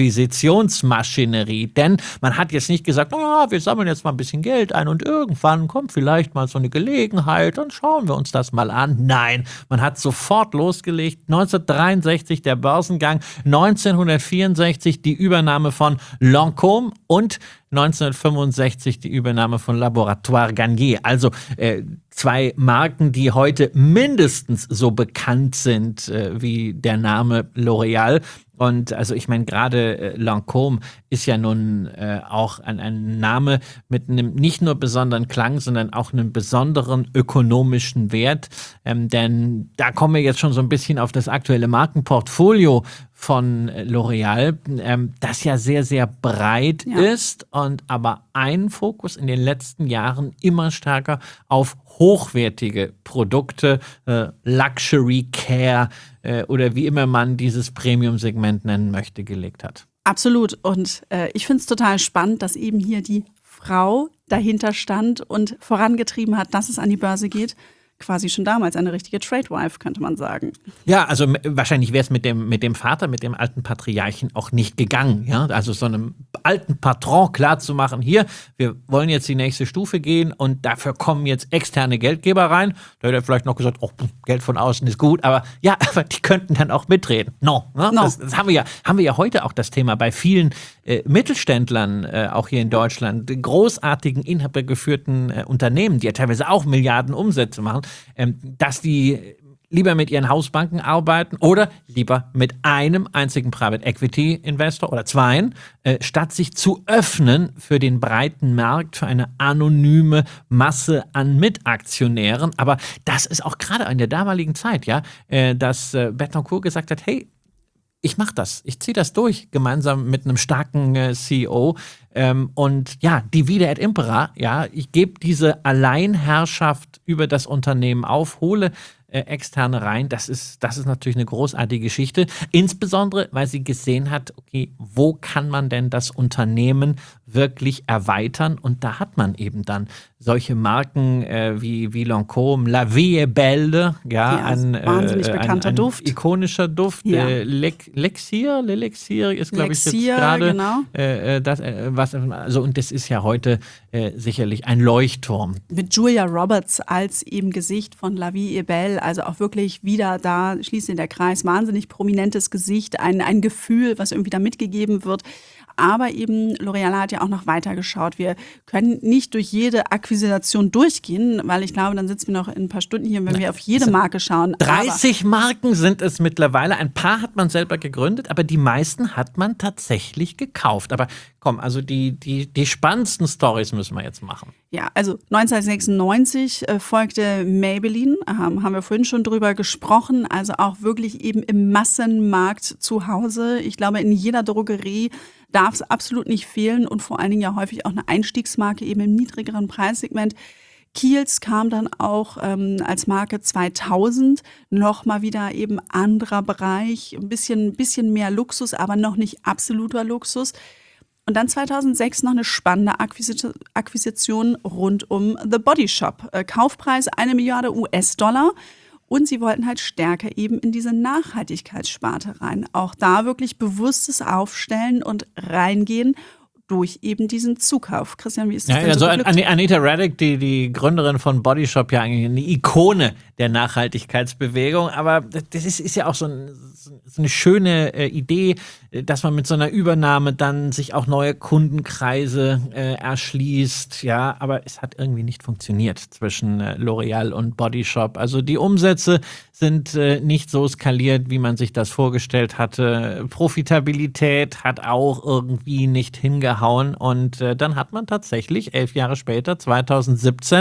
Akquisitionsmaschinerie. Denn man hat jetzt nicht gesagt, oh, wir sammeln jetzt mal ein bisschen Geld ein und irgendwann kommt vielleicht mal so eine Gelegenheit, dann schauen wir uns das mal an. Nein, man hat sofort losgelegt. neunzehnhundertdreiundsechzig der Börsengang, neunzehnhundertvierundsechzig die Übernahme von Lancôme und neunzehnhundertfünfundsechzig die Übernahme von Laboratoire Garnier. Also äh, zwei Marken, die heute mindestens so bekannt sind äh, wie der Name L'Oréal. Und also ich meine, gerade äh, Lancôme ist ja nun äh, auch ein, ein Name mit einem nicht nur besonderen Klang, sondern auch einem besonderen ökonomischen Wert. Ähm, denn da kommen wir jetzt schon so ein bisschen auf das aktuelle Markenportfolio von L'Oréal, ähm, das ja sehr, sehr breit ja. ist und aber einen Fokus in den letzten Jahren immer stärker auf hochwertige Produkte, äh, Luxury Care äh, oder wie immer man dieses Premium-Segment nennen möchte, gelegt hat. Absolut. Und äh, ich finde es total spannend, dass eben hier die Frau dahinter stand und vorangetrieben hat, dass es an die Börse geht. Quasi schon damals eine richtige Tradewife, könnte man sagen. Ja, also m- wahrscheinlich wäre es mit dem, mit dem Vater, mit dem alten Patriarchen auch nicht gegangen. Ja? Also so einem alten Patron klarzumachen, hier, wir wollen jetzt die nächste Stufe gehen und dafür kommen jetzt externe Geldgeber rein. Da hätte er vielleicht noch gesagt, oh, Geld von außen ist gut, aber ja, aber die könnten dann auch mitreden. No, ne? no. Das, das haben wir ja, haben wir ja heute auch das Thema bei vielen äh, Mittelständlern, äh, auch hier in Deutschland, großartigen, inhabergeführten äh, Unternehmen, die ja teilweise auch Milliarden Umsätze machen, ähm, dass die lieber mit ihren Hausbanken arbeiten oder lieber mit einem einzigen Private Equity Investor oder zweien, äh, statt sich zu öffnen für den breiten Markt, für eine anonyme Masse an Mitaktionären. Aber das ist auch gerade in der damaligen Zeit, ja, äh, dass äh, Bettencourt gesagt hat, hey, ich mache das, ich ziehe das durch, gemeinsam mit einem starken äh, C E O. Ähm, und ja, divide et impera, ja, ich gebe diese Alleinherrschaft über das Unternehmen auf, hole äh, externe rein. Das ist, das ist natürlich eine großartige Geschichte. Insbesondere, weil sie gesehen hat, okay, wo kann man denn das Unternehmen wirklich erweitern? Und da hat man eben dann solche Marken äh, wie, wie Lancôme, La Vie est Belle, ja, ja ein wahnsinnig äh, bekannter ein, ein Duft. Ikonischer Duft. Ja. Äh, L'Elixir, L'Elixir ist, glaube ich, jetzt Elixir, gerade genau. äh, das, äh, was, also und das ist ja heute äh, sicherlich ein Leuchtturm. Mit Julia Roberts als eben Gesicht von La Vie est Belle, also auch wirklich wieder da, schließt in der Kreis, wahnsinnig prominentes Gesicht, ein, ein Gefühl, was irgendwie da mitgegeben wird. Aber eben L'Oréal hat ja auch noch weiter geschaut. Wir können nicht durch jede Akquisition durchgehen, weil ich glaube, dann sitzen wir noch in ein paar Stunden hier, wenn wir auf jede Marke schauen. dreißig Marken sind es mittlerweile. Ein paar hat man selber gegründet, aber die meisten hat man tatsächlich gekauft. Aber komm, also die, die, die spannendsten Storys müssen wir jetzt machen. Ja, also neunzehnhundertsechsundneunzig äh, folgte Maybelline, ähm, haben wir vorhin schon drüber gesprochen, also auch wirklich eben im Massenmarkt zu Hause. Ich glaube, in jeder Drogerie darf es absolut nicht fehlen und vor allen Dingen ja häufig auch eine Einstiegsmarke eben im niedrigeren Preissegment. Kiehl's kam dann auch ähm, als Marke zweitausend, nochmal wieder eben anderer Bereich, ein bisschen, bisschen mehr Luxus, aber noch nicht absoluter Luxus. Und dann zweitausendsechs noch eine spannende Akquisi- Akquisition rund um The Body Shop. Äh, Kaufpreis eine Milliarde U S-Dollar. Und sie wollten halt stärker eben in diese Nachhaltigkeitssparte rein. Auch da wirklich bewusstes Aufstellen und reingehen durch eben diesen Zukauf. Christian, wie ist das ja, denn also so geglückt? An- Anita Raddick, die, die Gründerin von Body Shop, ja eigentlich eine Ikone der Nachhaltigkeitsbewegung. Aber das ist, ist ja auch so, ein, so eine schöne äh, Idee, dass man mit so einer Übernahme dann sich auch neue Kundenkreise äh, erschließt. Ja, aber es hat irgendwie nicht funktioniert zwischen äh, L'Oréal und Body Shop. Also die Umsätze sind äh, nicht so skaliert, wie man sich das vorgestellt hatte. Profitabilität hat auch irgendwie nicht hingehauen. Und äh, dann hat man tatsächlich elf Jahre später, zweitausendsiebzehn,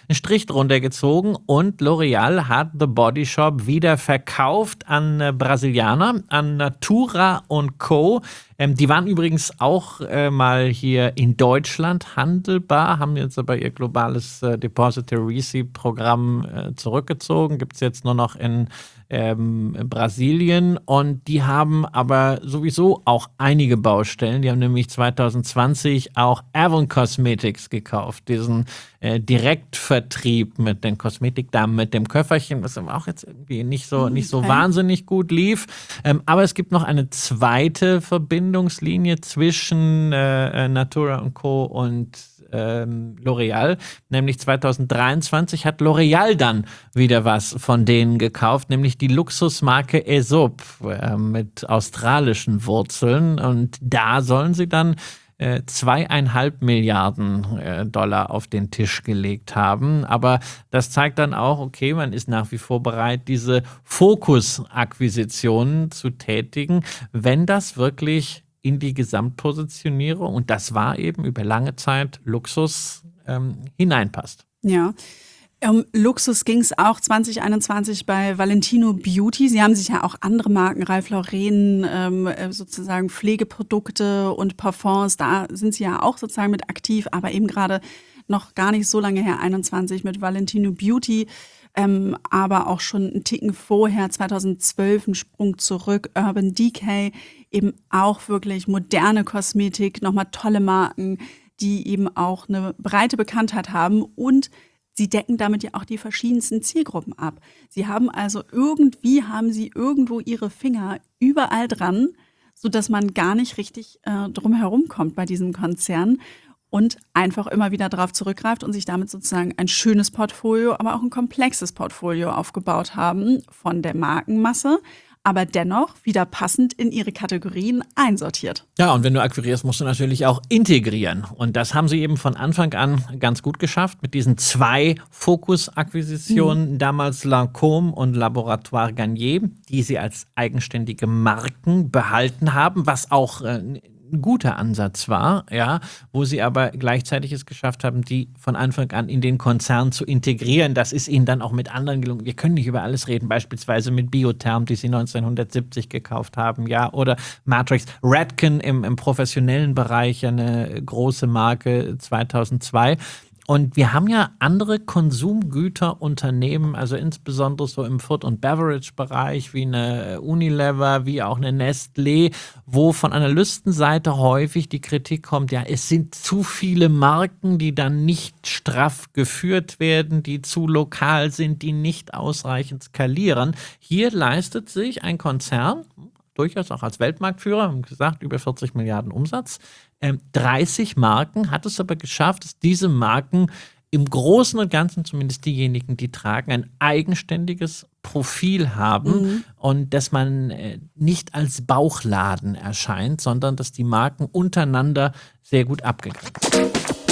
einen Strich drunter gezogen und L'Oreal hat The Body Shop wieder verkauft an äh, Brasilianer, an Natura und Co. Ähm, die waren übrigens auch äh, mal hier in Deutschland handelbar, haben jetzt aber ihr globales äh, Depository Receipt-Programm äh, zurückgezogen. Gibt es jetzt nur noch in ähm, Brasilien und die haben aber sowieso auch einige Baustellen. Die haben nämlich zwanzig zwanzig auch Avon Cosmetics gekauft, diesen äh, Direktvertrieb mit den Kosmetikdamen, mit dem Köfferchen, was aber auch jetzt irgendwie nicht so, nicht so Okay. wahnsinnig gut lief. Ähm, aber es gibt noch eine zweite Verbindungslinie zwischen äh, Natura und Co. und ähm, L'Oreal, nämlich zwanzig dreiundzwanzig hat L'Oreal dann wieder was von denen gekauft, nämlich die Luxusmarke Aesop äh, mit australischen Wurzeln und da sollen sie dann äh, zweieinhalb Milliarden äh, Dollar auf den Tisch gelegt haben, aber das zeigt dann auch, okay, man ist nach wie vor bereit, diese Fokus-Akquisitionen zu tätigen, wenn das wirklich in die Gesamtpositionierung, und das war eben über lange Zeit Luxus, ähm, hineinpasst. Ja. Um Luxus ging es auch zwanzig einundzwanzig bei Valentino Beauty. Sie haben sich ja auch andere Marken, Ralph Lauren, ähm, sozusagen Pflegeprodukte und Parfums, da sind sie ja auch sozusagen mit aktiv, aber eben gerade noch gar nicht so lange her, einundzwanzig mit Valentino Beauty. Ähm, aber auch schon einen Ticken vorher, zweitausendzwölf, ein Sprung zurück, Urban Decay, eben auch wirklich moderne Kosmetik, nochmal tolle Marken, die eben auch eine breite Bekanntheit haben und sie decken damit ja auch die verschiedensten Zielgruppen ab. Sie haben also irgendwie, haben sie irgendwo ihre Finger überall dran, sodass man gar nicht richtig äh, drum herum kommt bei diesem Konzern. Und einfach immer wieder darauf zurückgreift und sich damit sozusagen ein schönes Portfolio, aber auch ein komplexes Portfolio aufgebaut haben von der Markenmasse, aber dennoch wieder passend in ihre Kategorien einsortiert. Ja, und wenn du akquirierst, musst du natürlich auch integrieren. Und das haben sie eben von Anfang an ganz gut geschafft mit diesen zwei Fokus-Akquisitionen, mhm. damals Lancôme und Laboratoire Garnier, die sie als eigenständige Marken behalten haben, was auch äh, ein guter Ansatz war, ja, wo sie aber gleichzeitig es geschafft haben, die von Anfang an in den Konzern zu integrieren. Das ist ihnen dann auch mit anderen gelungen. Wir können nicht über alles reden, beispielsweise mit Biotherm, die sie neunzehnhundertsiebzig gekauft haben, ja, oder Matrix, Redken im, im professionellen Bereich, eine große Marke zweitausendzwei. Und wir haben ja andere Konsumgüterunternehmen, also insbesondere so im Food- und Beverage-Bereich, wie eine Unilever, wie auch eine Nestlé, wo von Analystenseite häufig die Kritik kommt, ja, es sind zu viele Marken, die dann nicht straff geführt werden, die zu lokal sind, die nicht ausreichend skalieren. Hier leistet sich ein Konzern, durchaus auch als Weltmarktführer, haben gesagt, über vierzig Milliarden Umsatz, ähm, dreißig Marken, hat es aber geschafft, dass diese Marken im Großen und Ganzen, zumindest diejenigen, die tragen, ein eigenständiges Profil haben mhm. und dass man äh, nicht als Bauchladen erscheint, sondern dass die Marken untereinander sehr gut abgegrenzt sind.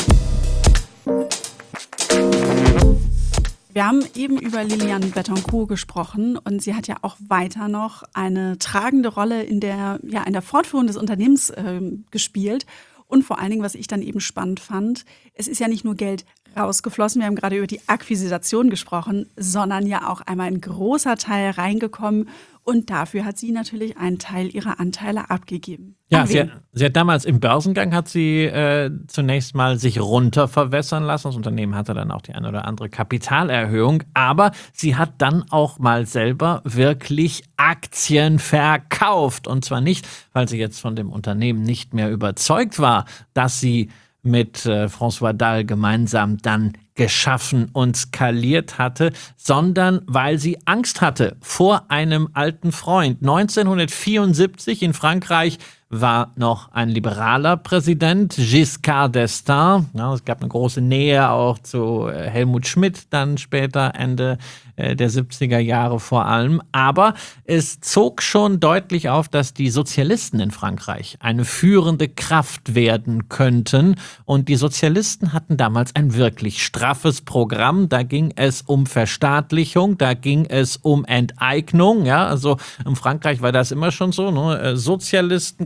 Wir haben eben über Liliane Bettencourt gesprochen und sie hat ja auch weiter noch eine tragende Rolle in der, ja, in der Fortführung des Unternehmens äh, gespielt. Und vor allen Dingen, was ich dann eben spannend fand, es ist ja nicht nur Geld rausgeflossen, wir haben gerade über die Akquisition gesprochen, sondern ja auch einmal ein großer Teil reingekommen. Und dafür hat sie natürlich einen Teil ihrer Anteile abgegeben. Ja, sie hat, sie hat damals im Börsengang hat sie äh, zunächst mal sich runterverwässern lassen. Das Unternehmen hatte dann auch die eine oder andere Kapitalerhöhung. Aber sie hat dann auch mal selber wirklich Aktien verkauft. Und zwar nicht, weil sie jetzt von dem Unternehmen nicht mehr überzeugt war, dass sie mit äh, François Dalle gemeinsam dann geschaffen und skaliert hatte, sondern weil sie Angst hatte vor einem alten Freund. neunzehnhundertvierundsiebzig in Frankreich war noch ein liberaler Präsident, Giscard d'Estaing. Ja, es gab eine große Nähe auch zu Helmut Schmidt, dann später Ende äh, der siebziger Jahre vor allem. Aber es zog schon deutlich auf, dass die Sozialisten in Frankreich eine führende Kraft werden könnten. Und die Sozialisten hatten damals ein wirklich straffes Programm. Da ging es um Verstaatlichung, da ging es um Enteignung. Ja, also in Frankreich war das immer schon so, ne? Sozialisten,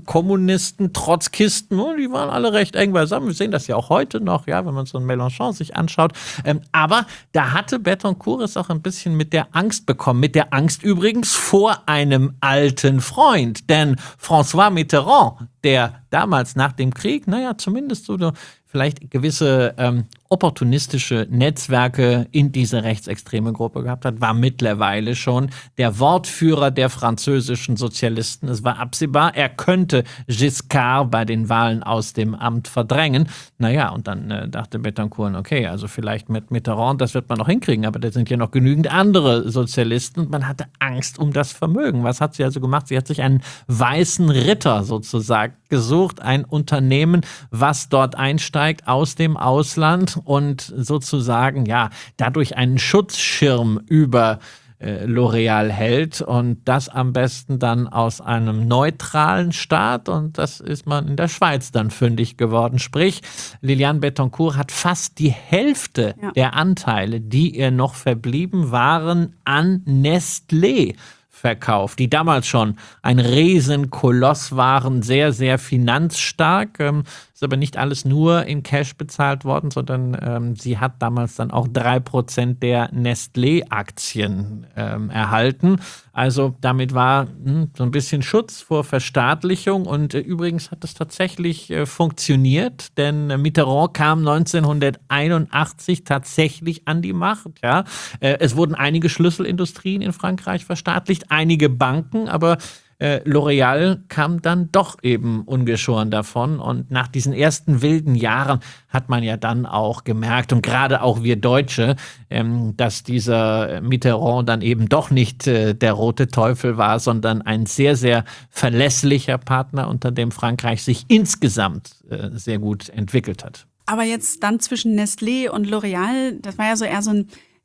Kommunisten, Trotzkisten, oh, die waren alle recht eng beisammen. Wir sehen das ja auch heute noch, ja, wenn man so einen Mélenchon sich anschaut. Ähm, aber da hatte Bettencourt es auch ein bisschen mit der Angst bekommen. Mit der Angst übrigens vor einem alten Freund. Denn François Mitterrand, der damals nach dem Krieg, naja, zumindest so vielleicht gewisse ähm, opportunistische Netzwerke in diese rechtsextreme Gruppe gehabt hat, war mittlerweile schon der Wortführer der französischen Sozialisten. Es war absehbar, er könnte Giscard bei den Wahlen aus dem Amt verdrängen. Naja, und dann äh, dachte Bettencourt, okay, also vielleicht mit Mitterrand, das wird man noch hinkriegen, aber da sind ja noch genügend andere Sozialisten und man hatte Angst um das Vermögen. Was hat sie also gemacht? Sie hat sich einen weißen Ritter sozusagen gesucht, ein Unternehmen, was dort einsteigt aus dem Ausland und sozusagen, ja, dadurch einen Schutzschirm über äh, L'Oréal hält und das am besten dann aus einem neutralen Staat und das ist man in der Schweiz dann fündig geworden. Sprich, Liliane Bettencourt hat fast die Hälfte ja. der Anteile, die ihr noch verblieben waren, an Nestlé verkauft, die damals schon ein Riesenkoloss waren, sehr, sehr finanzstark. Ähm, ist aber nicht alles nur in Cash bezahlt worden, sondern ähm, sie hat damals dann auch drei Prozent der Nestlé-Aktien ähm, erhalten. Also damit war mh, so ein bisschen Schutz vor Verstaatlichung und äh, übrigens hat das tatsächlich äh, funktioniert, denn äh, Mitterrand kam neunzehnhunderteinundachtzig tatsächlich an die Macht. Ja? Äh, es wurden einige Schlüsselindustrien in Frankreich verstaatlicht, einige Banken, aber äh, L'Oréal kam dann doch eben ungeschoren davon. Und nach diesen ersten wilden Jahren hat man ja dann auch gemerkt, und gerade auch wir Deutsche, ähm, dass dieser Mitterrand dann eben doch nicht äh, der rote Teufel war, sondern ein sehr, sehr verlässlicher Partner, unter dem Frankreich sich insgesamt äh, sehr gut entwickelt hat. Aber jetzt dann zwischen Nestlé und L'Oréal, das war ja so eher so ein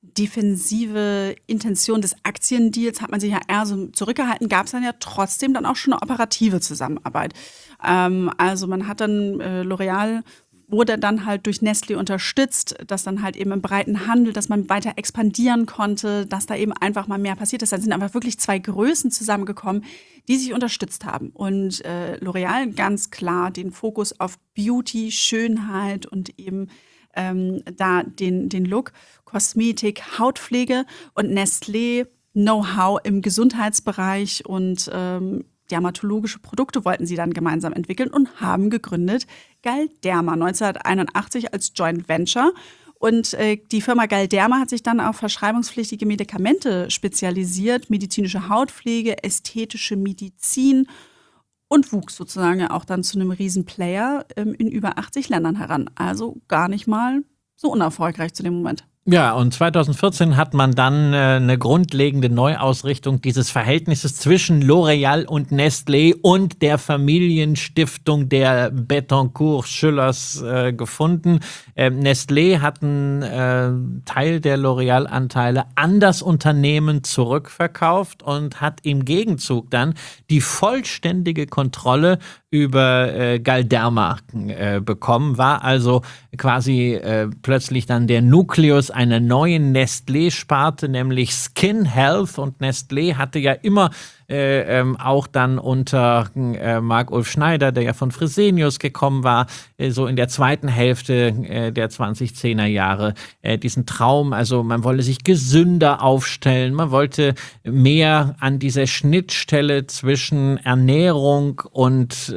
defensive Intention des Aktiendeals, hat man sich ja eher so zurückgehalten, gab es dann ja trotzdem dann auch schon eine operative Zusammenarbeit. Ähm, also man hat dann, äh, L'Oréal wurde dann halt durch Nestlé unterstützt, dass dann halt eben im breiten Handel, dass man weiter expandieren konnte, dass da eben einfach mal mehr passiert ist. Dann sind einfach wirklich zwei Größen zusammengekommen, die sich unterstützt haben. Und äh, L'Oréal ganz klar den Fokus auf Beauty, Schönheit und eben ähm, da den, den Look, Kosmetik, Hautpflege und Nestlé Know-how im Gesundheitsbereich und ähm, dermatologische Produkte wollten sie dann gemeinsam entwickeln und haben gegründet Galderma neunzehnhunderteinundachtzig als Joint Venture. Und äh, die Firma Galderma hat sich dann auf verschreibungspflichtige Medikamente spezialisiert, medizinische Hautpflege, ästhetische Medizin und wuchs sozusagen auch dann zu einem Riesenplayer ähm, in über achtzig Ländern heran. Also gar nicht mal so unerfolgreich zu dem Moment. Ja, und zweitausendvierzehn hat man dann äh, eine grundlegende Neuausrichtung dieses Verhältnisses zwischen L'Oréal und Nestlé und der Familienstiftung der Bettencourt-Schüllers äh, gefunden. Äh, Nestlé hat einen äh, Teil der L'Oréal-Anteile an das Unternehmen zurückverkauft und hat im Gegenzug dann die vollständige Kontrolle über äh, Galderma äh, bekommen, war also quasi äh, plötzlich dann der Nukleus einer neuen Nestlé-Sparte, nämlich Skin Health. Und Nestlé hatte ja immer Äh, ähm, auch dann unter äh, Marc-Ulf Schneider, der ja von Fresenius gekommen war, äh, so in der zweiten Hälfte äh, der zwanzigzehner Jahre, äh, diesen Traum, also man wolle sich gesünder aufstellen, man wollte mehr an dieser Schnittstelle zwischen Ernährung und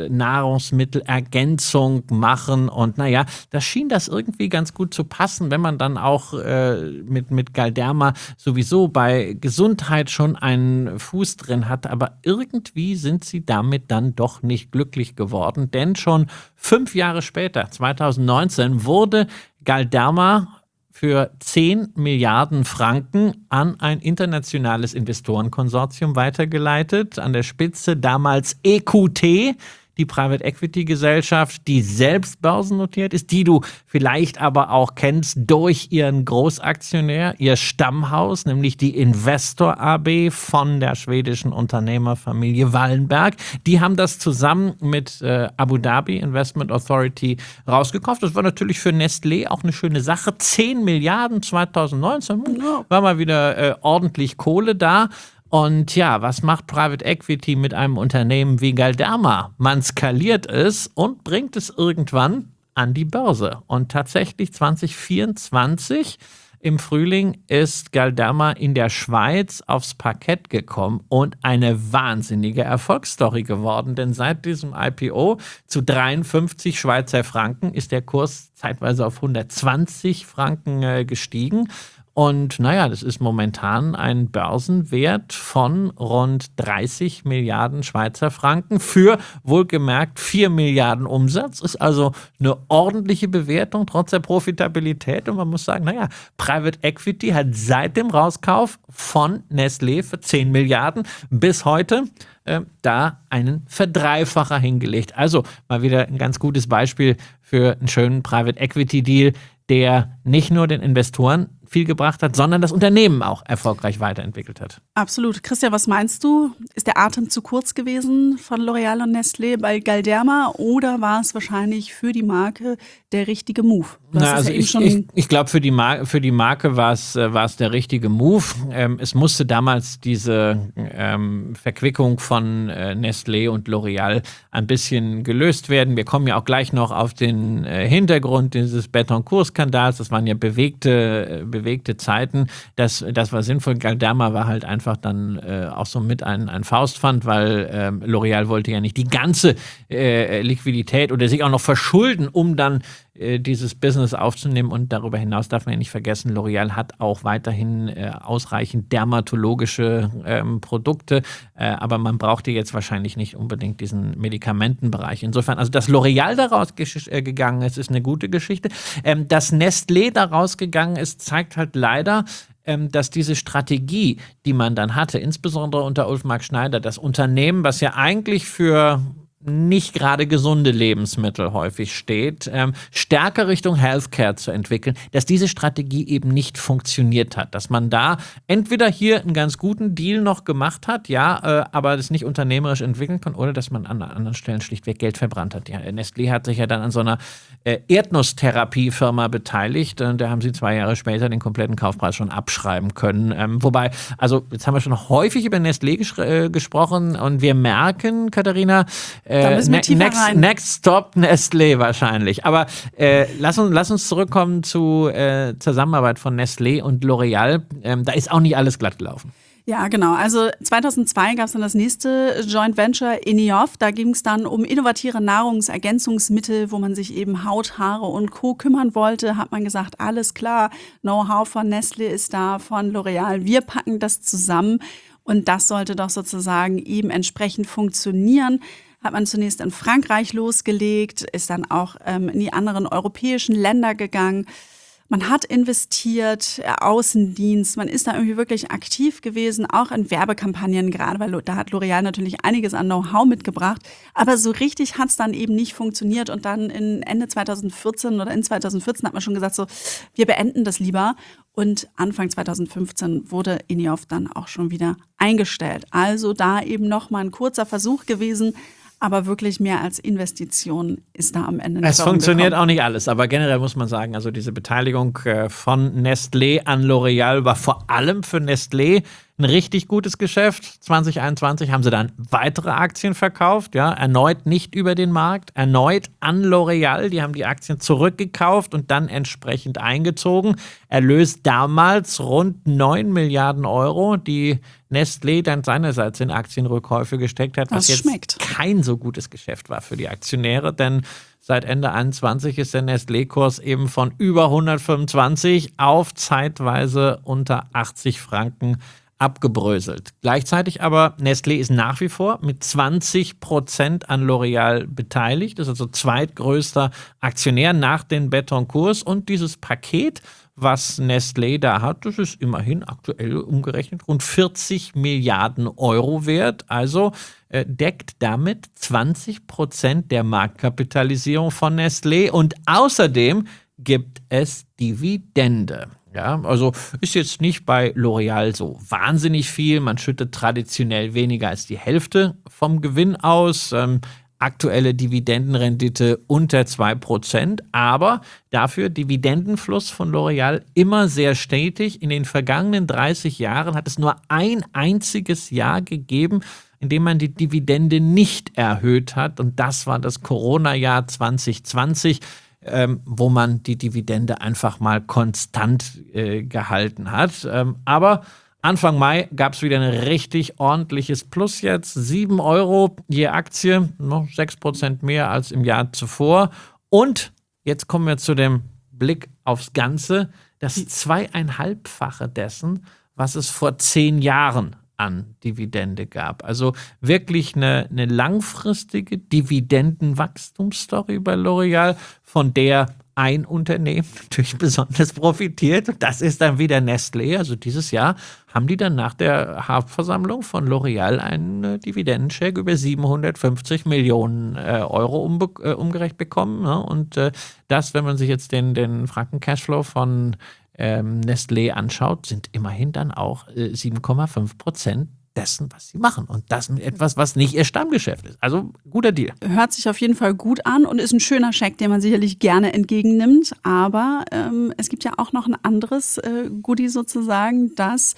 Nahrungsmittelergänzung machen und naja, da schien das irgendwie ganz gut zu passen, wenn man dann auch äh, mit, mit Galderma sowieso bei Gesundheit schon einen Fuß drin hat. Aber irgendwie sind sie damit dann doch nicht glücklich geworden, denn schon fünf Jahre später, zweitausendneunzehn, wurde Galderma für zehn Milliarden Franken an ein internationales Investorenkonsortium weitergeleitet. An der Spitze damals E Q T, die Private Equity Gesellschaft, die selbst börsennotiert ist, die du vielleicht aber auch kennst durch ihren Großaktionär, ihr Stammhaus, nämlich die Investor A G von der schwedischen Unternehmerfamilie Wallenberg. Die haben das zusammen mit äh, Abu Dhabi Investment Authority rausgekauft. Das war natürlich für Nestlé auch eine schöne Sache. zehn Milliarden zweitausendneunzehn, hm, war mal wieder äh, ordentlich Kohle da. Und ja, was macht Private Equity mit einem Unternehmen wie Galderma? Man skaliert es und bringt es irgendwann an die Börse. Und tatsächlich zwanzig vierundzwanzig im Frühling ist Galderma in der Schweiz aufs Parkett gekommen und eine wahnsinnige Erfolgsstory geworden. Denn seit diesem I P O zu dreiundfünfzig Schweizer Franken ist der Kurs zeitweise auf hundertzwanzig Franken äh, gestiegen. Und naja, das ist momentan ein Börsenwert von rund dreißig Milliarden Schweizer Franken für wohlgemerkt vier Milliarden Umsatz. Ist also eine ordentliche Bewertung trotz der Profitabilität. Und man muss sagen, naja, Private Equity hat seit dem Rauskauf von Nestlé für zehn Milliarden bis heute äh, da einen Verdreifacher hingelegt. Also mal wieder ein ganz gutes Beispiel für einen schönen Private Equity Deal, der nicht nur den Investoren viel gebracht hat, sondern das Unternehmen auch erfolgreich weiterentwickelt hat. Absolut. Christian, was meinst du? Ist der Atem zu kurz gewesen von L'Oréal und Nestlé bei Galderma oder war es wahrscheinlich für die Marke der richtige Move? Na, also ja ich, ich, ich glaube, für die Marke, für die Marke war es äh, war es der richtige Move. Ähm, es musste damals diese ähm, Verquickung von äh, Nestlé und L'Oréal ein bisschen gelöst werden. Wir kommen ja auch gleich noch auf den äh, Hintergrund dieses Bettencourt-Skandals. Das waren ja bewegte, äh, bewegte Zeiten. Das, das war sinnvoll. Galderma war halt einfach dann äh, auch so mit ein, ein Faustpfand, weil äh, L'Oréal wollte ja nicht die ganze äh, Liquidität oder sich auch noch verschulden, um dann dieses Business aufzunehmen. Und darüber hinaus darf man ja nicht vergessen, L'Oréal hat auch weiterhin äh, ausreichend dermatologische ähm, Produkte, äh, aber man brauchte jetzt wahrscheinlich nicht unbedingt diesen Medikamentenbereich. Insofern, also dass L'Oréal daraus gesch- äh, gegangen ist, ist eine gute Geschichte. Ähm, dass Nestlé daraus gegangen ist, zeigt halt leider, ähm, dass diese Strategie, die man dann hatte, insbesondere unter Ulf-Mark Schneider, das Unternehmen, was ja eigentlich für nicht gerade gesunde Lebensmittel häufig steht, ähm, stärker Richtung Healthcare zu entwickeln, dass diese Strategie eben nicht funktioniert hat. Dass man da entweder hier einen ganz guten Deal noch gemacht hat, ja, äh, aber das nicht unternehmerisch entwickeln kann, oder dass man an anderen Stellen schlichtweg Geld verbrannt hat. Ja, Nestlé hat sich ja dann an so einer äh, Erdnusstherapie-Firma beteiligt und da haben sie zwei Jahre später den kompletten Kaufpreis schon abschreiben können. Ähm, wobei, also jetzt haben wir schon häufig über Nestlé ges- äh, gesprochen und wir merken, Katharina, äh, Da müssen wir tiefer next, rein. next Stop Nestlé wahrscheinlich. Aber äh, lass, uns, lass uns zurückkommen zu äh, Zusammenarbeit von Nestlé und L'Oréal. Ähm, da ist auch nicht alles glatt gelaufen. Ja, genau. Also zweitausendzwei gab es dann das nächste Joint Venture INEOF. Da ging es dann um innovative Nahrungsergänzungsmittel, wo man sich eben Haut, Haare und Co. kümmern wollte. Hat man gesagt, alles klar, Know-how von Nestlé ist da, von L'Oréal. Wir packen das zusammen. Und das sollte doch sozusagen eben entsprechend funktionieren. Hat man zunächst in Frankreich losgelegt, ist dann auch ähm, in die anderen europäischen Länder gegangen. Man hat investiert, äh, Außendienst, man ist da irgendwie wirklich aktiv gewesen, auch in Werbekampagnen gerade, weil da hat L'Oréal natürlich einiges an Know-how mitgebracht. Aber so richtig hat es dann eben nicht funktioniert. Und dann in Ende zweitausendvierzehn oder in zweitausendvierzehn hat man schon gesagt, so, wir beenden das lieber. Und Anfang zweitausendfünfzehn wurde INEOF dann auch schon wieder eingestellt. Also da eben noch mal ein kurzer Versuch gewesen. Aber wirklich mehr als Investition ist da am Ende nicht. Es funktioniert auch nicht alles, aber generell muss man sagen, also diese Beteiligung von Nestlé an L'Oréal war vor allem für Nestlé ein richtig gutes Geschäft. zwanzig einundzwanzig haben sie dann weitere Aktien verkauft, ja, erneut nicht über den Markt, erneut an L'Oréal. Die haben die Aktien zurückgekauft und dann entsprechend eingezogen. Erlös damals rund neun Milliarden Euro, die Nestlé dann seinerseits in Aktienrückkäufe gesteckt hat, was das jetzt schmeckt. kein so gutes Geschäft war für die Aktionäre, denn seit Ende einundzwanzig ist der Nestlé-Kurs eben von über hundertfünfundzwanzig auf zeitweise unter achtzig Franken abgebröselt. Gleichzeitig aber, Nestlé ist nach wie vor mit zwanzig Prozent an L'Oréal beteiligt, ist also zweitgrößter Aktionär nach den Bettencourts und dieses Paket, was Nestlé da hat, das ist immerhin aktuell umgerechnet rund vierzig Milliarden Euro wert, also äh, deckt damit zwanzig Prozent der Marktkapitalisierung von Nestlé und außerdem gibt es Dividende. Ja, also ist jetzt nicht bei L'Oréal so wahnsinnig viel. Man schüttet traditionell weniger als die Hälfte vom Gewinn aus. Ähm, aktuelle Dividendenrendite unter zwei Prozent, aber dafür Dividendenfluss von L'Oréal immer sehr stetig. In den vergangenen dreißig Jahren hat es nur ein einziges Jahr gegeben, in dem man die Dividende nicht erhöht hat. Und das war das Corona-Jahr zwanzig zwanzig, ähm, wo man die Dividende einfach mal konstant äh, gehalten hat. Ähm, aber Anfang Mai gab es wieder ein richtig ordentliches Plus jetzt. sieben Euro je Aktie, noch sechs Prozent mehr als im Jahr zuvor. Und jetzt kommen wir zu dem Blick aufs Ganze. Das zweieinhalbfache dessen, was es vor zehn Jahren an Dividende gab. Also wirklich eine, eine langfristige Dividendenwachstumsstory bei L'Oréal, von der ein Unternehmen natürlich besonders profitiert. Und das ist dann wieder Nestlé. Also dieses Jahr haben die dann nach der Hauptversammlung von L'Oréal einen Dividendencheck über siebenhundertfünfzig Millionen äh, Euro umbe- äh, umgerechnet bekommen. Ne? Und äh, das, wenn man sich jetzt den, den Franken-Cashflow von ähm, Nestlé anschaut, sind immerhin dann auch äh, sieben Komma fünf Prozent dessen, was sie machen. Und das mit etwas, was nicht ihr Stammgeschäft ist. Also guter Deal. Hört sich auf jeden Fall gut an und ist ein schöner Scheck, den man sicherlich gerne entgegennimmt. Aber ähm, es gibt ja auch noch ein anderes äh, Goodie sozusagen, das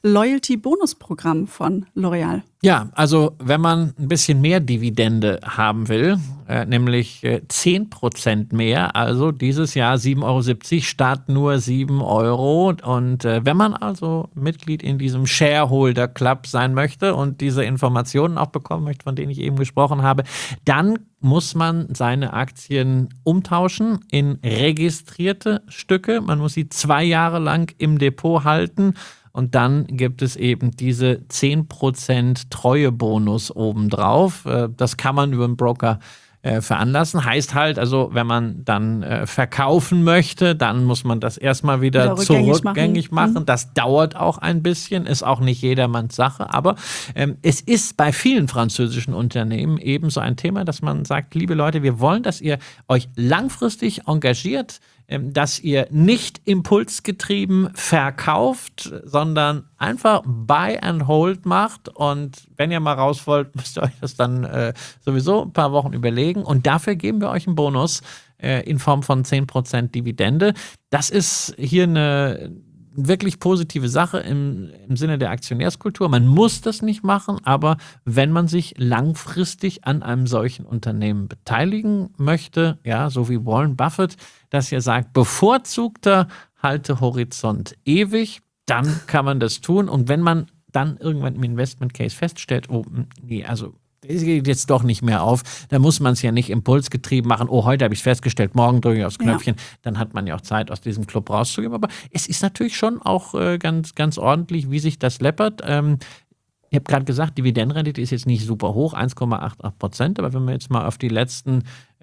Loyalty-Bonus-Programm von L'Oréal. Ja, also wenn man ein bisschen mehr Dividende haben will, äh, nämlich äh, zehn Prozent mehr, also dieses Jahr sieben Euro siebzig statt nur sieben Euro. Und äh, wenn man also Mitglied in diesem Shareholder Club sein möchte und diese Informationen auch bekommen möchte, von denen ich eben gesprochen habe, dann muss man seine Aktien umtauschen in registrierte Stücke. Man muss sie zwei Jahre lang im Depot halten. Und dann gibt es eben diese zehn Prozent Treuebonus obendrauf. Das kann man über einen Broker äh, veranlassen. Heißt halt, also wenn man dann äh, verkaufen möchte, dann muss man das erstmal wieder, wieder rückgängig, rückgängig machen. machen. Das dauert auch ein bisschen, ist auch nicht jedermanns Sache. Aber ähm, es ist bei vielen französischen Unternehmen eben so ein Thema, dass man sagt, liebe Leute, wir wollen, dass ihr euch langfristig engagiert, dass ihr nicht impulsgetrieben verkauft, sondern einfach Buy and Hold macht. Und wenn ihr mal raus wollt, müsst ihr euch das dann äh, sowieso ein paar Wochen überlegen. Und dafür geben wir euch einen Bonus äh, in Form von zehn Prozent Dividende. Das ist hier eine wirklich positive Sache im, im Sinne der Aktionärskultur. Man muss das nicht machen, aber wenn man sich langfristig an einem solchen Unternehmen beteiligen möchte, ja, so wie Warren Buffett, dass er sagt, bevorzugter Haltehorizont ewig, dann kann man das tun. Und wenn man dann irgendwann im Investment Case feststellt, oh, nee, also das geht jetzt doch nicht mehr auf, da muss man es ja nicht impulsgetrieben machen, oh, heute habe ich es festgestellt, morgen drücke ich aufs Knöpfchen, ja. Dann hat man ja auch Zeit, aus diesem Club rauszugehen. Aber es ist natürlich schon auch äh, ganz, ganz ordentlich, wie sich das läppert. Ähm, ich habe gerade gesagt, Dividendenrendite ist jetzt nicht super hoch, eins Komma achtundachtzig Prozent, aber wenn wir jetzt mal auf die letzten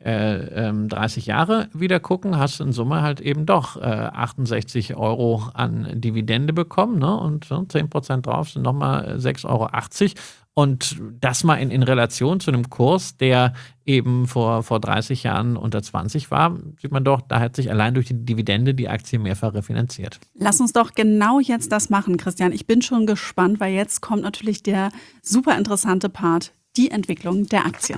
äh, ähm, dreißig Jahre wieder gucken, hast du in Summe halt eben doch äh, achtundsechzig Euro an Dividende bekommen, ne? Und so zehn Prozent drauf sind nochmal sechs Euro achtzig. Und das mal in, in Relation zu einem Kurs, der eben vor, vor dreißig Jahren unter zwanzig war, sieht man doch, da hat sich allein durch die Dividende die Aktie mehrfach refinanziert. Lass uns doch genau jetzt das machen, Christian. Ich bin schon gespannt, weil jetzt kommt natürlich der super interessante Part, die Entwicklung der Aktie.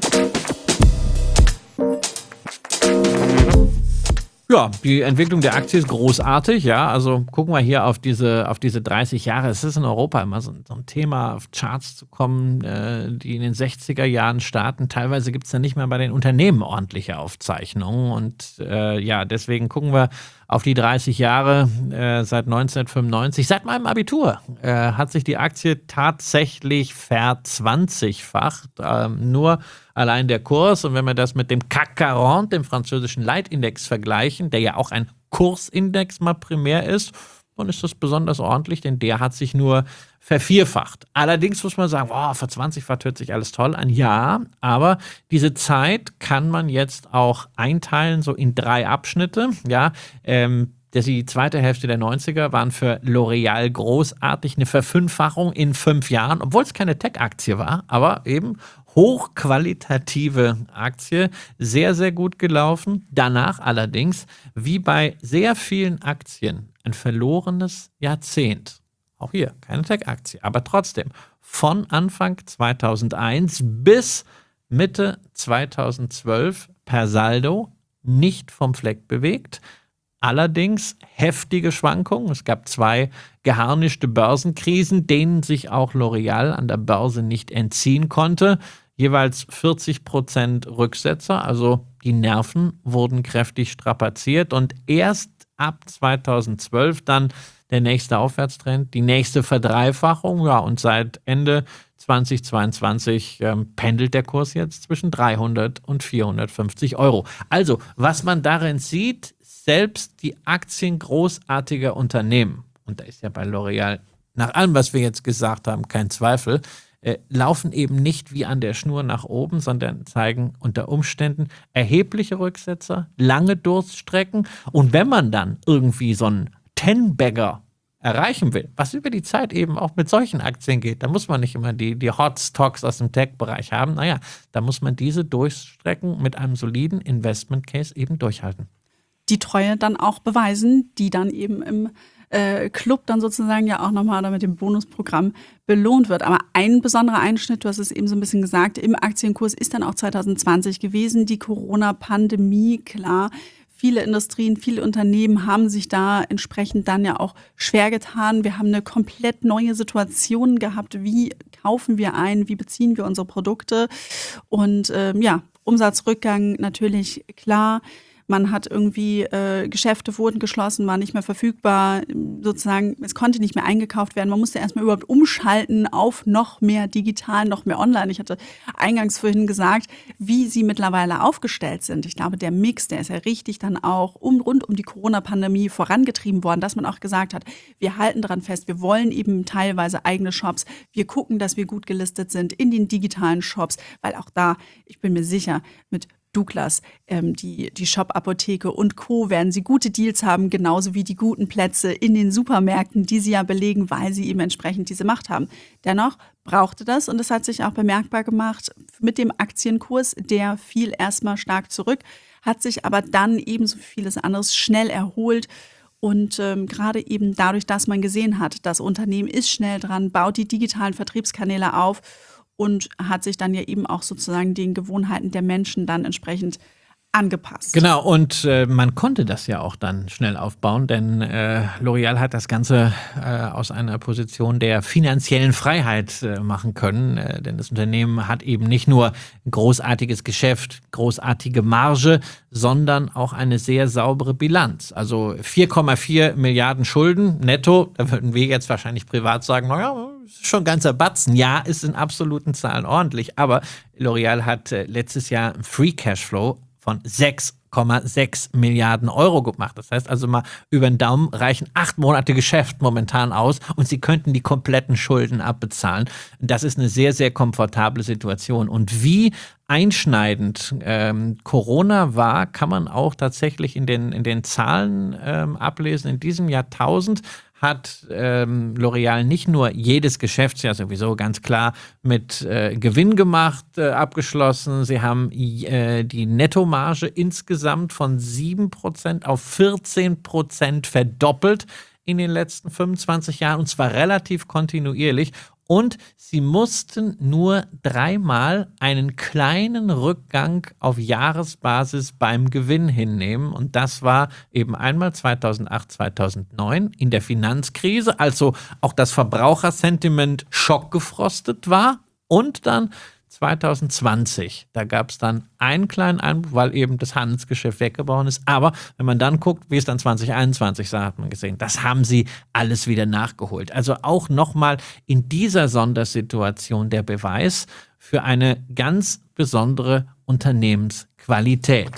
Ja, die Entwicklung der Aktie ist großartig, ja, also gucken wir hier auf diese, auf diese dreißig Jahre. Es ist in Europa immer so, so ein Thema, auf Charts zu kommen, äh, die in den sechziger Jahren starten. Teilweise gibt es dann nicht mehr bei den Unternehmen ordentliche Aufzeichnungen und äh, ja, deswegen gucken wir auf die dreißig Jahre äh, seit neunzehnhundertfünfundneunzig. Seit meinem Abitur äh, hat sich die Aktie tatsächlich verzwanzigfacht. Ähm, nur allein der Kurs. Und wenn wir das mit dem C A C quarante, dem französischen Leitindex, vergleichen, der ja auch ein Kursindex mal primär ist, dann ist das besonders ordentlich, denn der hat sich nur vervierfacht. Allerdings muss man sagen, wow, verzwanzigfacht hört sich alles toll an. Ja, aber diese Zeit kann man jetzt auch einteilen, so in drei Abschnitte. Ja, ähm, die zweite Hälfte der neunziger waren für L'Oréal großartig, eine Verfünffachung in fünf Jahren, obwohl es keine Tech-Aktie war, aber eben hochqualitative Aktie, sehr, sehr gut gelaufen. Danach allerdings, wie bei sehr vielen Aktien, ein verlorenes Jahrzehnt. Auch hier keine Tech-Aktie, aber trotzdem von Anfang zweitausendeins bis Mitte zweitausendzwölf per Saldo nicht vom Fleck bewegt. Allerdings heftige Schwankungen. Es gab zwei geharnischte Börsenkrisen, denen sich auch L'Oréal an der Börse nicht entziehen konnte. Jeweils vierzig Prozent Rücksetzer, also die Nerven wurden kräftig strapaziert. Und erst ab zweitausendzwölf dann der nächste Aufwärtstrend, die nächste Verdreifachung. Ja, und seit Ende zweitausendzweiundzwanzig ähm, pendelt der Kurs jetzt zwischen dreihundert und vierhundertfünfzig Euro. Also, was man darin sieht, selbst die Aktien großartiger Unternehmen, und da ist ja bei L'Oréal nach allem, was wir jetzt gesagt haben, kein Zweifel, äh, laufen eben nicht wie an der Schnur nach oben, sondern zeigen unter Umständen erhebliche Rücksetzer, lange Durststrecken. Und wenn man dann irgendwie so einen Ten-Bagger erreichen will, was über die Zeit eben auch mit solchen Aktien geht, da muss man nicht immer die, die Hot Stocks aus dem Tech-Bereich haben. Naja, da muss man diese Durststrecken mit einem soliden Investment-Case eben durchhalten. Die Treue dann auch beweisen, die dann eben im äh, Club dann sozusagen ja auch nochmal oder mit dem Bonusprogramm belohnt wird. Aber ein besonderer Einschnitt, du hast es eben so ein bisschen gesagt, im Aktienkurs ist dann auch zweitausendzwanzig gewesen, die Corona-Pandemie, klar. Viele Industrien, viele Unternehmen haben sich da entsprechend dann ja auch schwer getan. Wir haben eine komplett neue Situation gehabt. Wie kaufen wir ein? Wie beziehen wir unsere Produkte? Und ähm, ja, Umsatzrückgang natürlich klar. Man hat irgendwie, äh, Geschäfte wurden geschlossen, waren nicht mehr verfügbar, sozusagen, es konnte nicht mehr eingekauft werden. Man musste erstmal überhaupt umschalten auf noch mehr digital, noch mehr online. Ich hatte eingangs vorhin gesagt, wie sie mittlerweile aufgestellt sind. Ich glaube, der Mix, der ist ja richtig dann auch um, rund um die Corona-Pandemie vorangetrieben worden, dass man auch gesagt hat, wir halten daran fest, wir wollen eben teilweise eigene Shops. Wir gucken, dass wir gut gelistet sind in den digitalen Shops, weil auch da, ich bin mir sicher, mit Douglas, ähm, die, die Shop-Apotheke und Co. werden sie gute Deals haben, genauso wie die guten Plätze in den Supermärkten, die sie ja belegen, weil sie eben entsprechend diese Macht haben. Dennoch brauchte das, und das hat sich auch bemerkbar gemacht, mit dem Aktienkurs, der fiel erstmal stark zurück, hat sich aber dann ebenso vieles anderes schnell erholt. Und ähm, gerade eben dadurch, dass man gesehen hat, das Unternehmen ist schnell dran, baut die digitalen Vertriebskanäle auf und hat sich dann ja eben auch sozusagen den Gewohnheiten der Menschen dann entsprechend angepasst. Genau, und äh, man konnte das ja auch dann schnell aufbauen, denn äh, L'Oréal hat das Ganze äh, aus einer Position der finanziellen Freiheit äh, machen können, äh, denn das Unternehmen hat eben nicht nur großartiges Geschäft, großartige Marge, sondern auch eine sehr saubere Bilanz. Also vier Komma vier Milliarden Schulden netto, da würden wir jetzt wahrscheinlich privat sagen, naja, ist schon ein ganzer Batzen. Ja, ist in absoluten Zahlen ordentlich, aber L'Oréal hat äh, letztes Jahr einen Free Cashflow von sechs Komma sechs Milliarden Euro gemacht. Das heißt also mal, über den Daumen reichen acht Monate Geschäft momentan aus und sie könnten die kompletten Schulden abbezahlen. Das ist eine sehr, sehr komfortable Situation. Und wie einschneidend ähm, Corona war, kann man auch tatsächlich in den, in den Zahlen ähm, ablesen. In diesem Jahrtausend hat ähm, L'Oréal nicht nur jedes Geschäftsjahr sowieso ganz klar mit äh, Gewinn gemacht, äh, abgeschlossen. Sie haben äh, die Nettomarge insgesamt von sieben Prozent auf vierzehn Prozent verdoppelt in den letzten fünfundzwanzig Jahren, und zwar relativ kontinuierlich. Und sie mussten nur dreimal einen kleinen Rückgang auf Jahresbasis beim Gewinn hinnehmen. Und das war eben einmal zweitausendacht, zweitausendneun in der Finanzkrise, also auch das Verbrauchersentiment schockgefrostet war. Und dann zweitausendzwanzig, da gab es dann einen kleinen Einbruch, weil eben das Handelsgeschäft weggebrochen ist. Aber wenn man dann guckt, wie es dann zwanzig einundzwanzig sah, hat man gesehen, das haben sie alles wieder nachgeholt. Also auch nochmal in dieser Sondersituation der Beweis für eine ganz besondere Unternehmensqualität.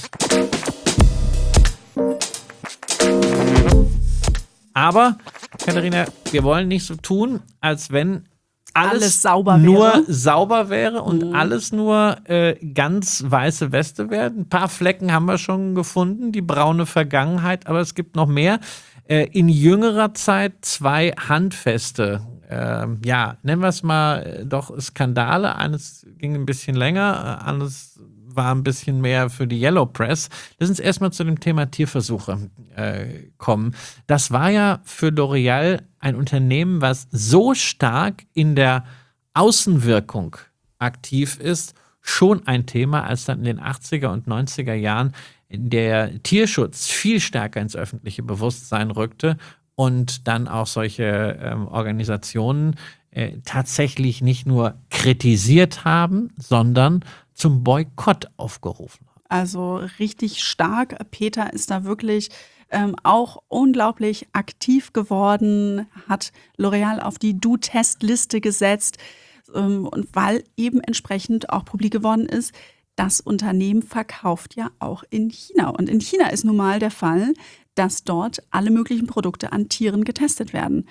Aber, Katharina, wir wollen nicht so tun, als wenn alles, alles sauber nur wäre. sauber wäre und Mhm. alles nur äh, ganz weiße Weste wäre. Ein paar Flecken haben wir schon gefunden, die braune Vergangenheit, aber es gibt noch mehr. Äh, in jüngerer Zeit zwei handfeste, äh, ja, nennen wir es mal äh, doch Skandale. Eines ging ein bisschen länger, äh, anderes war ein bisschen mehr für die Yellow Press. Lass uns erstmal zu dem Thema Tierversuche äh, kommen. Das war ja für L'Oréal ein Unternehmen, was so stark in der Außenwirkung aktiv ist, schon ein Thema, als dann in den achtziger und neunziger Jahren der Tierschutz viel stärker ins öffentliche Bewusstsein rückte und dann auch solche ähm, Organisationen äh, tatsächlich nicht nur kritisiert haben, sondern zum Boykott aufgerufen haben. Also richtig stark. Peter ist da wirklich ähm, auch unglaublich aktiv geworden, hat L'Oréal auf die Do-Test-Liste gesetzt ähm, und weil eben entsprechend auch publik geworden ist, das Unternehmen verkauft ja auch in China. Und in China ist nun mal der Fall, dass dort alle möglichen Produkte an Tieren getestet werden.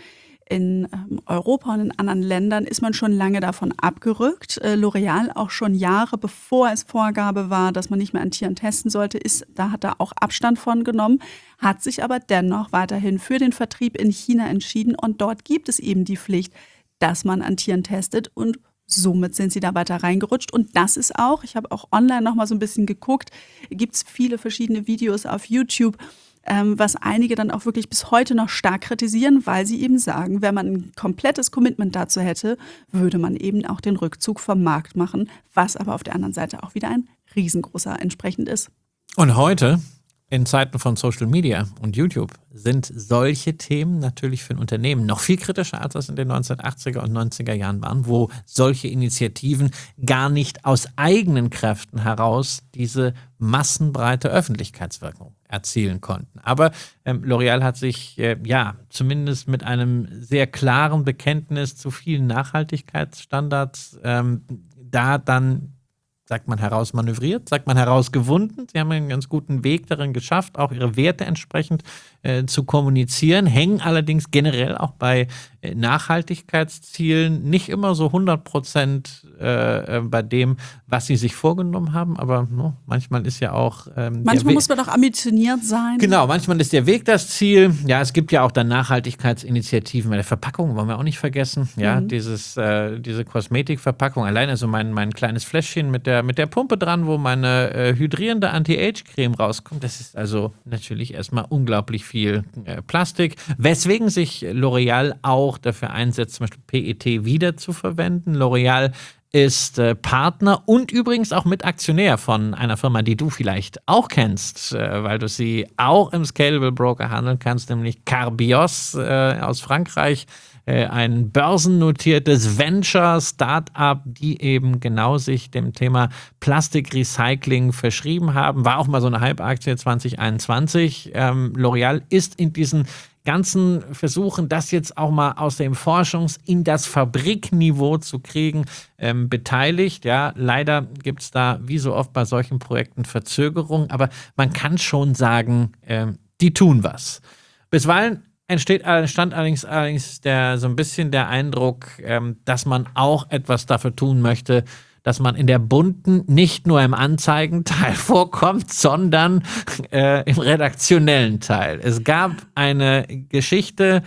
In ähm, Europa und in anderen Ländern ist man schon lange davon abgerückt. Äh, L'Oréal auch schon Jahre, bevor es Vorgabe war, dass man nicht mehr an Tieren testen sollte, ist, da hat er auch Abstand von genommen, hat sich aber dennoch weiterhin für den Vertrieb in China entschieden. Und dort gibt es eben die Pflicht, dass man an Tieren testet und somit sind sie da weiter reingerutscht. Und das ist auch, ich habe auch online noch mal so ein bisschen geguckt, gibt es viele verschiedene Videos auf YouTube, ähm, was einige dann auch wirklich bis heute noch stark kritisieren, weil sie eben sagen, wenn man ein komplettes Commitment dazu hätte, würde man eben auch den Rückzug vom Markt machen, was aber auf der anderen Seite auch wieder ein riesengroßer entsprechend ist. Und heute, in Zeiten von Social Media und YouTube, sind solche Themen natürlich für ein Unternehmen noch viel kritischer, als das in den neunzehnhundertachtziger und neunziger Jahren waren, wo solche Initiativen gar nicht aus eigenen Kräften heraus diese massenbreite Öffentlichkeitswirkung erzielen konnten. Aber ähm, L'Oréal hat sich äh, ja zumindest mit einem sehr klaren Bekenntnis zu vielen Nachhaltigkeitsstandards ähm, da dann sagt man herausmanövriert, sagt man herausgewunden. Sie haben einen ganz guten Weg darin geschafft, auch ihre Werte entsprechend äh, zu kommunizieren, hängen allerdings generell auch bei äh, Nachhaltigkeitszielen nicht immer so hundert Prozent äh, bei dem, was sie sich vorgenommen haben, aber no, manchmal ist ja auch ähm, manchmal muss man doch ambitioniert sein. Genau, manchmal ist der Weg das Ziel. Ja, es gibt ja auch dann Nachhaltigkeitsinitiativen bei der Verpackung, wollen wir auch nicht vergessen. Ja, mhm. dieses, äh, diese Kosmetikverpackung, alleine so mein, mein kleines Fläschchen mit der, mit der Pumpe dran, wo meine äh, hydrierende Anti-Age-Creme rauskommt, das ist also natürlich erstmal unglaublich viel äh, Plastik, weswegen sich L'Oréal auch dafür einsetzt, zum Beispiel P E T wieder zu verwenden. L'Oréal ist äh, Partner und übrigens auch Mitaktionär von einer Firma, die du vielleicht auch kennst, äh, weil du sie auch im Scalable Broker handeln kannst, nämlich Carbios äh, aus Frankreich, äh, ein börsennotiertes Venture-Startup, die eben genau sich dem Thema Plastikrecycling verschrieben haben. War auch mal so eine Hype-Aktie zwanzig einundzwanzig. Ähm, L'Oréal ist in diesen ganzen Versuchen, das jetzt auch mal aus dem Forschungs- in das Fabrikniveau zu kriegen, ähm, beteiligt. Ja, leider gibt es da, wie so oft bei solchen Projekten, Verzögerungen, aber man kann schon sagen, ähm, die tun was. Bisweilen entsteht, entstand allerdings, allerdings der, so ein bisschen der Eindruck, ähm, dass man auch etwas dafür tun möchte, dass man in der bunten nicht nur im Anzeigenteil vorkommt, sondern äh, im redaktionellen Teil. Es gab eine Geschichte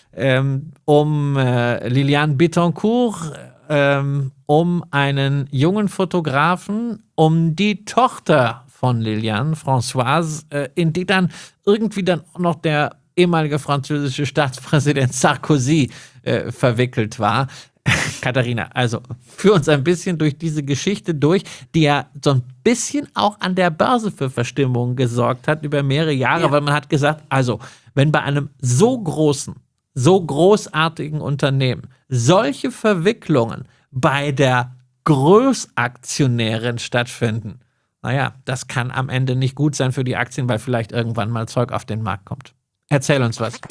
ähm, um äh, Liliane Bettencourt, ähm, um einen jungen Fotografen, um die Tochter von Liliane, Françoise, äh, in die dann irgendwie dann auch noch der ehemalige französische Staatspräsident Sarkozy äh, verwickelt war. Katharina, also führ uns ein bisschen durch diese Geschichte durch, die ja so ein bisschen auch an der Börse für Verstimmung gesorgt hat über mehrere Jahre, ja. Weil man hat gesagt, also wenn bei einem so großen, so großartigen Unternehmen solche Verwicklungen bei der Großaktionärin stattfinden, naja, das kann am Ende nicht gut sein für die Aktien, weil vielleicht irgendwann mal Zeug auf den Markt kommt. Erzähl uns was.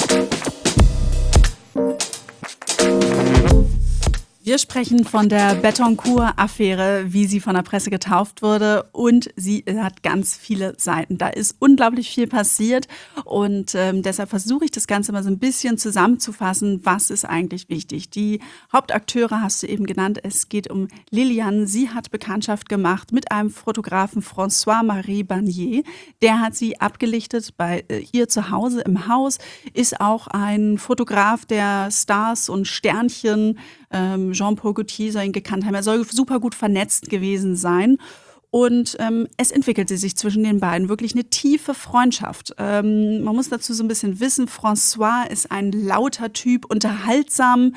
Wir sprechen von der Bettencourt-Affäre, wie sie von der Presse getauft wurde, und sie hat ganz viele Seiten. Da ist unglaublich viel passiert und ähm, deshalb versuche ich das Ganze mal so ein bisschen zusammenzufassen, was ist eigentlich wichtig. Die Hauptakteure hast du eben genannt, es geht um Liliane. Sie hat Bekanntschaft gemacht mit einem Fotografen, François-Marie Barnier. Der hat sie abgelichtet bei äh, ihr zu Hause im Haus, ist auch ein Fotograf der Stars und Sternchen. Ähm, Jean-Paul Gaultier soll ihn gekannt haben. Er soll super gut vernetzt gewesen sein. Und ähm, es entwickelte sich zwischen den beiden wirklich eine tiefe Freundschaft. Ähm, man muss dazu so ein bisschen wissen, François ist ein lauter Typ, unterhaltsam,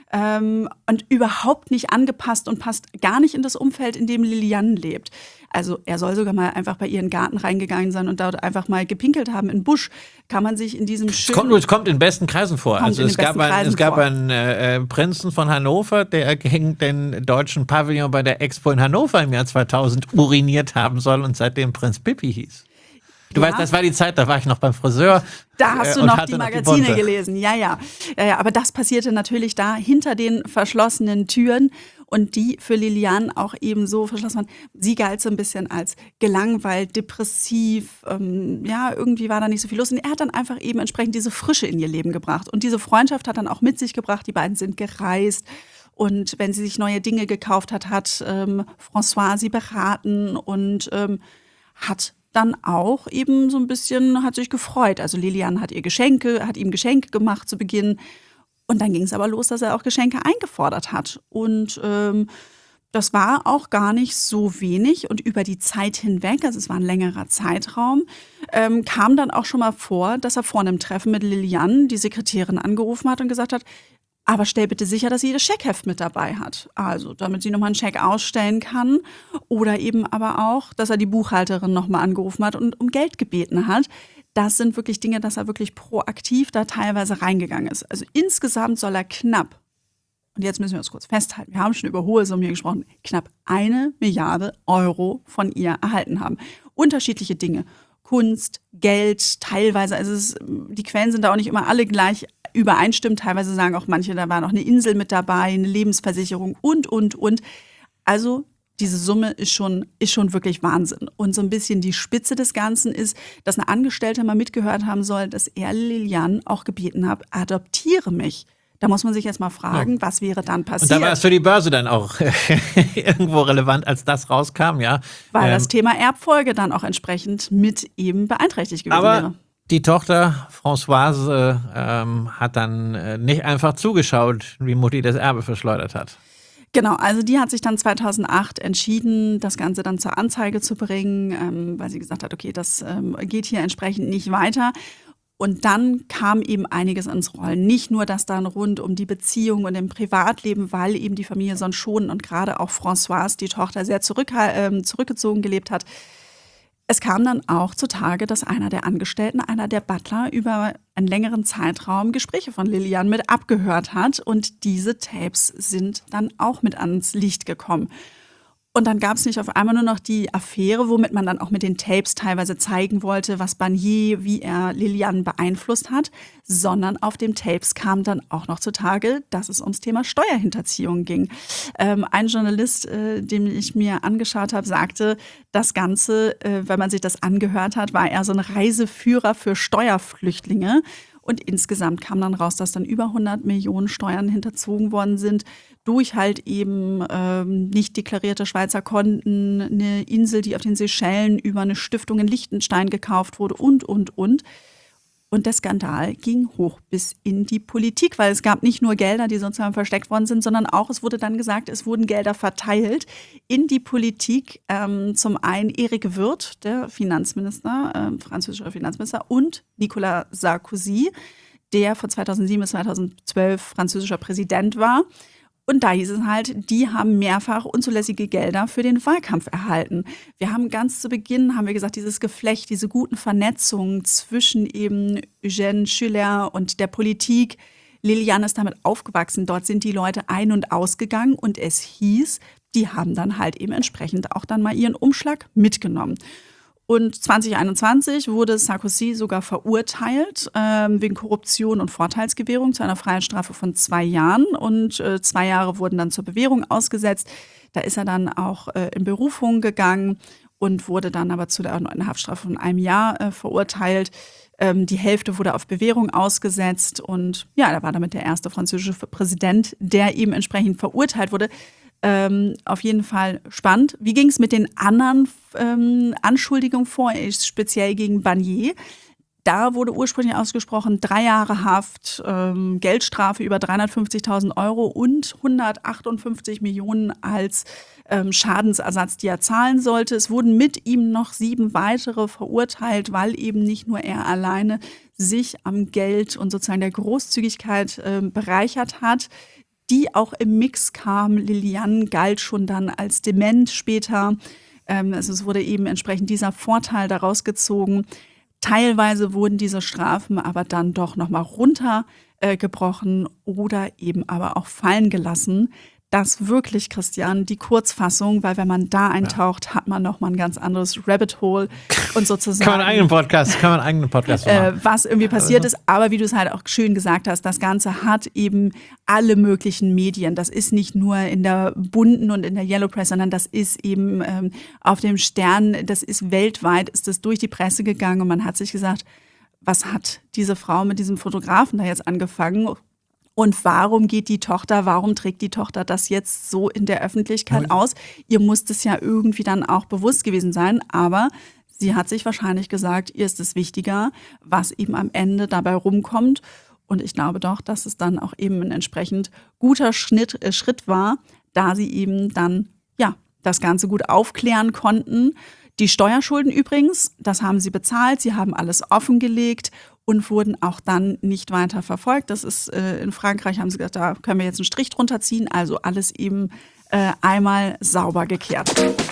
ähm, und überhaupt nicht angepasst und passt gar nicht in das Umfeld, in dem Liliane lebt. Also er soll sogar mal einfach bei ihren Garten reingegangen sein und dort einfach mal gepinkelt haben in den Busch. Kann man sich in diesem schönen... Es kommt, es kommt in besten Kreisen vor. Also es gab, ein, es gab einen äh, Prinzen von Hannover, der gegen den deutschen Pavillon bei der Expo in Hannover im Jahr zweitausend uriniert haben soll und seitdem Prinz Pippi hieß. Du ja. weißt, das war die Zeit, da war ich noch beim Friseur. Da hast du äh, noch die Magazine noch die gelesen, ja, ja, ja, ja. Aber das passierte natürlich da hinter den verschlossenen Türen und die für Liliane auch eben so verschlossen waren. Sie galt so ein bisschen als gelangweilt, depressiv, ähm, ja, irgendwie war da nicht so viel los. Und er hat dann einfach eben entsprechend diese Frische in ihr Leben gebracht. Und diese Freundschaft hat dann auch mit sich gebracht. Die beiden sind gereist. Und wenn sie sich neue Dinge gekauft hat, hat ähm, François sie beraten und ähm, hat dann auch eben so ein bisschen, hat sich gefreut. Also Liliane hat ihr Geschenke, hat ihm Geschenke gemacht zu Beginn. Und dann ging es aber los, dass er auch Geschenke eingefordert hat. Und ähm, das war auch gar nicht so wenig. Und über die Zeit hinweg, also es war ein längerer Zeitraum, ähm, kam dann auch schon mal vor, dass er vor einem Treffen mit Liliane die Sekretärin angerufen hat und gesagt hat, aber stell bitte sicher, dass sie das Scheckheft mit dabei hat. Also, damit sie nochmal einen Scheck ausstellen kann. Oder eben aber auch, dass er die Buchhalterin nochmal angerufen hat und um Geld gebeten hat. Das sind wirklich Dinge, dass er wirklich proaktiv da teilweise reingegangen ist. Also insgesamt soll er knapp, und jetzt müssen wir uns kurz festhalten, wir haben schon über hohe Summen hier gesprochen, knapp eine Milliarde Euro von ihr erhalten haben. Unterschiedliche Dinge. Kunst, Geld, teilweise, also es, die Quellen sind da auch nicht immer alle gleich übereinstimmt. Teilweise sagen auch manche, da war noch eine Insel mit dabei, eine Lebensversicherung und, und, und. Also diese Summe ist schon, ist schon wirklich Wahnsinn. Und so ein bisschen die Spitze des Ganzen ist, dass eine Angestellte mal mitgehört haben soll, dass er Liliane auch gebeten hat, adoptiere mich. Da muss man sich jetzt mal fragen, ja. was wäre dann passiert? Und da war es für die Börse dann auch irgendwo relevant, als das rauskam, ja. Weil ähm, das Thema Erbfolge dann auch entsprechend mit eben beeinträchtigt gewesen aber wäre. Die Tochter Françoise ähm, hat dann äh, nicht einfach zugeschaut, wie Mutti das Erbe verschleudert hat. Genau, also die hat sich dann zweitausendacht entschieden, das Ganze dann zur Anzeige zu bringen, ähm, weil sie gesagt hat, okay, das ähm, geht hier entsprechend nicht weiter. Und dann kam eben einiges ins Rollen. Nicht nur das dann rund um die Beziehung und im Privatleben, weil eben die Familie sonst schon und gerade auch Françoise, die Tochter, sehr zurück, äh, zurückgezogen gelebt hat. Es kam dann auch zutage, dass einer der Angestellten, einer der Butler über einen längeren Zeitraum Gespräche von Liliane mit abgehört hat. Und diese Tapes sind dann auch mit ans Licht gekommen. Und dann gab es nicht auf einmal nur noch die Affäre, womit man dann auch mit den Tapes teilweise zeigen wollte, was Barnier, wie er Liliane beeinflusst hat, sondern auf den Tapes kam dann auch noch zutage, dass es ums Thema Steuerhinterziehung ging. Ähm, ein Journalist, äh, den ich mir angeschaut habe, sagte, das Ganze, äh, wenn man sich das angehört hat, war er so ein Reiseführer für Steuerflüchtlinge. Und insgesamt kam dann raus, dass dann über hundert Millionen Steuern hinterzogen worden sind durch halt eben ähm, nicht deklarierte Schweizer Konten, eine Insel, die auf den Seychellen über eine Stiftung in Liechtenstein gekauft wurde und, und, und. Und der Skandal ging hoch bis in die Politik, weil es gab nicht nur Gelder, die sozusagen versteckt worden sind, sondern auch, es wurde dann gesagt, es wurden Gelder verteilt in die Politik. Ähm, zum einen Erik Wirth, der Finanzminister, äh, französischer Finanzminister, und Nicolas Sarkozy, der von zweitausendsieben bis zweitausendzwölf französischer Präsident war. Und da hieß es halt, die haben mehrfach unzulässige Gelder für den Wahlkampf erhalten. Wir haben ganz zu Beginn, haben wir gesagt, dieses Geflecht, diese guten Vernetzungen zwischen eben Eugène Schueller und der Politik. Liliane ist damit aufgewachsen. Dort sind die Leute ein- und ausgegangen. Und es hieß, die haben dann halt eben entsprechend auch dann mal ihren Umschlag mitgenommen. Und zwanzig einundzwanzig wurde Sarkozy sogar verurteilt ähm, wegen Korruption und Vorteilsgewährung zu einer Freiheitsstrafe von zwei Jahren. Und äh, zwei Jahre wurden dann zur Bewährung ausgesetzt. Da ist er dann auch äh, in Berufung gegangen und wurde dann aber zu einer Haftstrafe von einem Jahr äh, verurteilt. Ähm, die Hälfte wurde auf Bewährung ausgesetzt. Und ja, da war damit der erste französische Präsident, der eben entsprechend verurteilt wurde. Ähm, auf jeden Fall spannend. Wie ging es mit den anderen ähm, Anschuldigungen vor, speziell gegen Barnier? Da wurde ursprünglich ausgesprochen, drei Jahre Haft, ähm, Geldstrafe über dreihundertfünfzigtausend Euro und hundertachtundfünfzig Millionen als ähm, Schadensersatz, die er zahlen sollte. Es wurden mit ihm noch sieben weitere verurteilt, weil eben nicht nur er alleine sich am Geld und sozusagen der Großzügigkeit äh, bereichert hat. die auch im Mix kam. Liliane galt schon dann als dement später. Ähm, also es wurde eben entsprechend dieser Vorteil daraus gezogen. Teilweise wurden diese Strafen aber dann doch nochmal runtergebrochen äh, oder eben aber auch fallen gelassen. Das wirklich, Christian, die Kurzfassung, weil wenn man da eintaucht, ja. hat man nochmal ein ganz anderes Rabbit Hole und sozusagen. Kann man einen eigenen Podcast, kann man einen eigenen Podcast machen. Äh, was irgendwie passiert ist, aber wie du es halt auch schön gesagt hast, das Ganze hat eben alle möglichen Medien. Das ist nicht nur in der bunten und in der Yellow Press, sondern das ist eben ähm, auf dem Stern, das ist weltweit, ist das durch die Presse gegangen und man hat sich gesagt, was hat diese Frau mit diesem Fotografen da jetzt angefangen? Und warum geht die Tochter, warum trägt die Tochter das jetzt so in der Öffentlichkeit aus? Ihr muss das ja irgendwie dann auch bewusst gewesen sein, aber sie hat sich wahrscheinlich gesagt, ihr ist es wichtiger, was eben am Ende dabei rumkommt. Und ich glaube doch, dass es dann auch eben ein entsprechend guter Schnitt, äh, Schritt war, da sie eben dann ja das Ganze gut aufklären konnten. Die Steuerschulden übrigens, das haben sie bezahlt, sie haben alles offengelegt und wurden auch dann nicht weiter verfolgt. Das ist äh, in Frankreich, haben sie gesagt, da können wir jetzt einen Strich drunter ziehen. Also alles eben äh, einmal sauber gekehrt.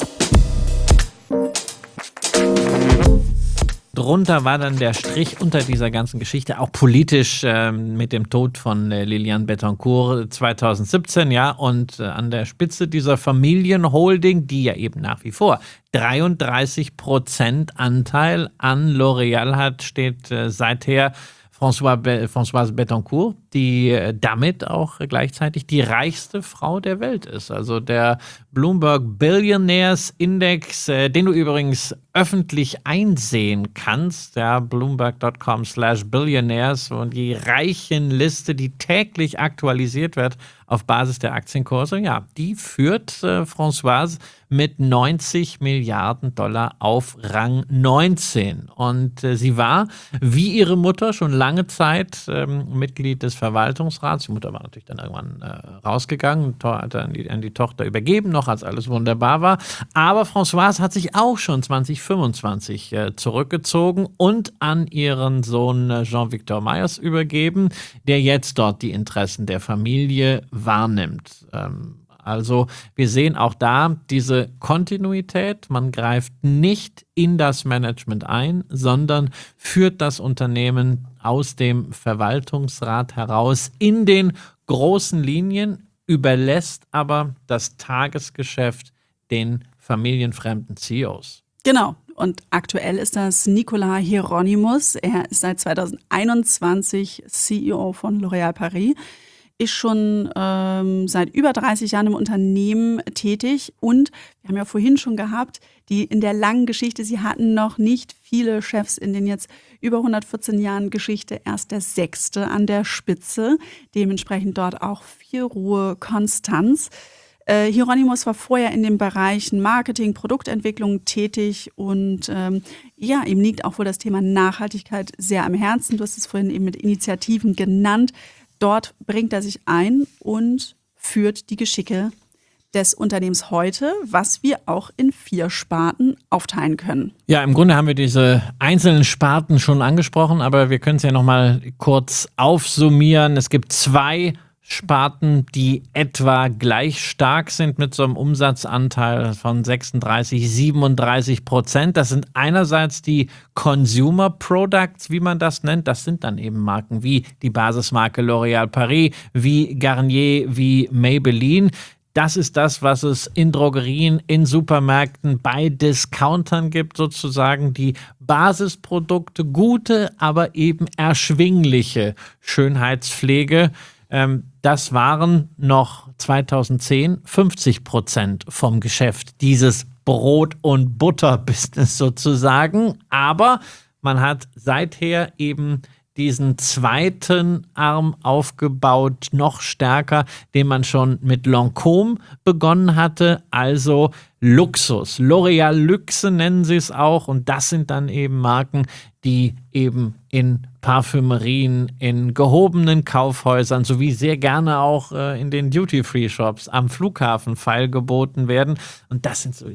Drunter war dann der Strich unter dieser ganzen Geschichte, auch politisch äh, mit dem Tod von äh, Liliane Bettencourt zwanzig siebzehn, ja, und äh, an der Spitze dieser Familienholding, die ja eben nach wie vor dreiunddreißig Prozent Anteil an L'Oréal hat, steht äh, seither François Be- Françoise Bettencourt, die äh, damit auch äh, gleichzeitig die reichste Frau der Welt ist. Also der Bloomberg Billionaires Index, äh, den du übrigens öffentlich einsehen kannst, ja, bloomberg dot com slash billionaires, und die Reichenliste, die täglich aktualisiert wird auf Basis der Aktienkurse, ja, die führt äh, Françoise mit neunzig Milliarden Dollar auf Rang neunzehn. Und äh, sie war, wie ihre Mutter, schon lange Zeit ähm, Mitglied des Verwaltungsrats. Die Mutter war natürlich dann irgendwann äh, rausgegangen, hat an die, an die Tochter übergeben, noch als alles wunderbar war. Aber Françoise hat sich auch schon zwanzig fünfundzwanzig äh, zurückgezogen und an ihren Sohn äh, Jean-Victor Meyers übergeben, der jetzt dort die Interessen der Familie wahrnimmt. Ähm, Also wir sehen auch da diese Kontinuität. Man greift nicht in das Management ein, sondern führt das Unternehmen aus dem Verwaltungsrat heraus in den großen Linien, überlässt aber das Tagesgeschäft den familienfremden C E Os. Genau. Und aktuell ist das Nicolas Hieronymus. Er ist seit zwanzig einundzwanzig C E O von L'Oréal Paris. Ist schon ähm, seit über dreißig Jahren im Unternehmen tätig und wir haben ja vorhin schon gehabt, die in der langen Geschichte, sie hatten noch nicht viele Chefs in den jetzt über hundertvierzehn Jahren Geschichte, erst der sechste an der Spitze, dementsprechend dort auch viel Ruhe, Konstanz. Äh, Hieronymus war vorher in den Bereichen Marketing, Produktentwicklung tätig und ähm, ja, ihm liegt auch wohl das Thema Nachhaltigkeit sehr am Herzen. Du hast es vorhin eben mit Initiativen genannt. Dort bringt er sich ein und führt die Geschicke des Unternehmens heute, was wir auch in vier Sparten aufteilen können. Ja, im Grunde haben wir diese einzelnen Sparten schon angesprochen, aber wir können es ja noch mal kurz aufsummieren. Es gibt zwei Sparten, die etwa gleich stark sind mit so einem Umsatzanteil von sechsunddreißig, siebenunddreißig Prozent. Das sind einerseits die Consumer Products, wie man das nennt. Das sind dann eben Marken wie die Basismarke L'Oréal Paris, wie Garnier, wie Maybelline. Das ist das, was es in Drogerien, in Supermärkten, bei Discountern gibt, sozusagen die Basisprodukte, gute, aber eben erschwingliche Schönheitspflege. Ähm, das waren noch zweitausendzehn fünfzig Prozent vom Geschäft, dieses Brot- und Butter-Business sozusagen. Aber man hat seither eben diesen zweiten Arm aufgebaut, noch stärker, den man schon mit Lancôme begonnen hatte, also Luxus. L'Oréal Luxe nennen sie es auch und das sind dann eben Marken, die eben in Parfümerien, in gehobenen Kaufhäusern sowie sehr gerne auch äh, in den Duty-Free-Shops am Flughafen feilgeboten werden. Und das sind so diese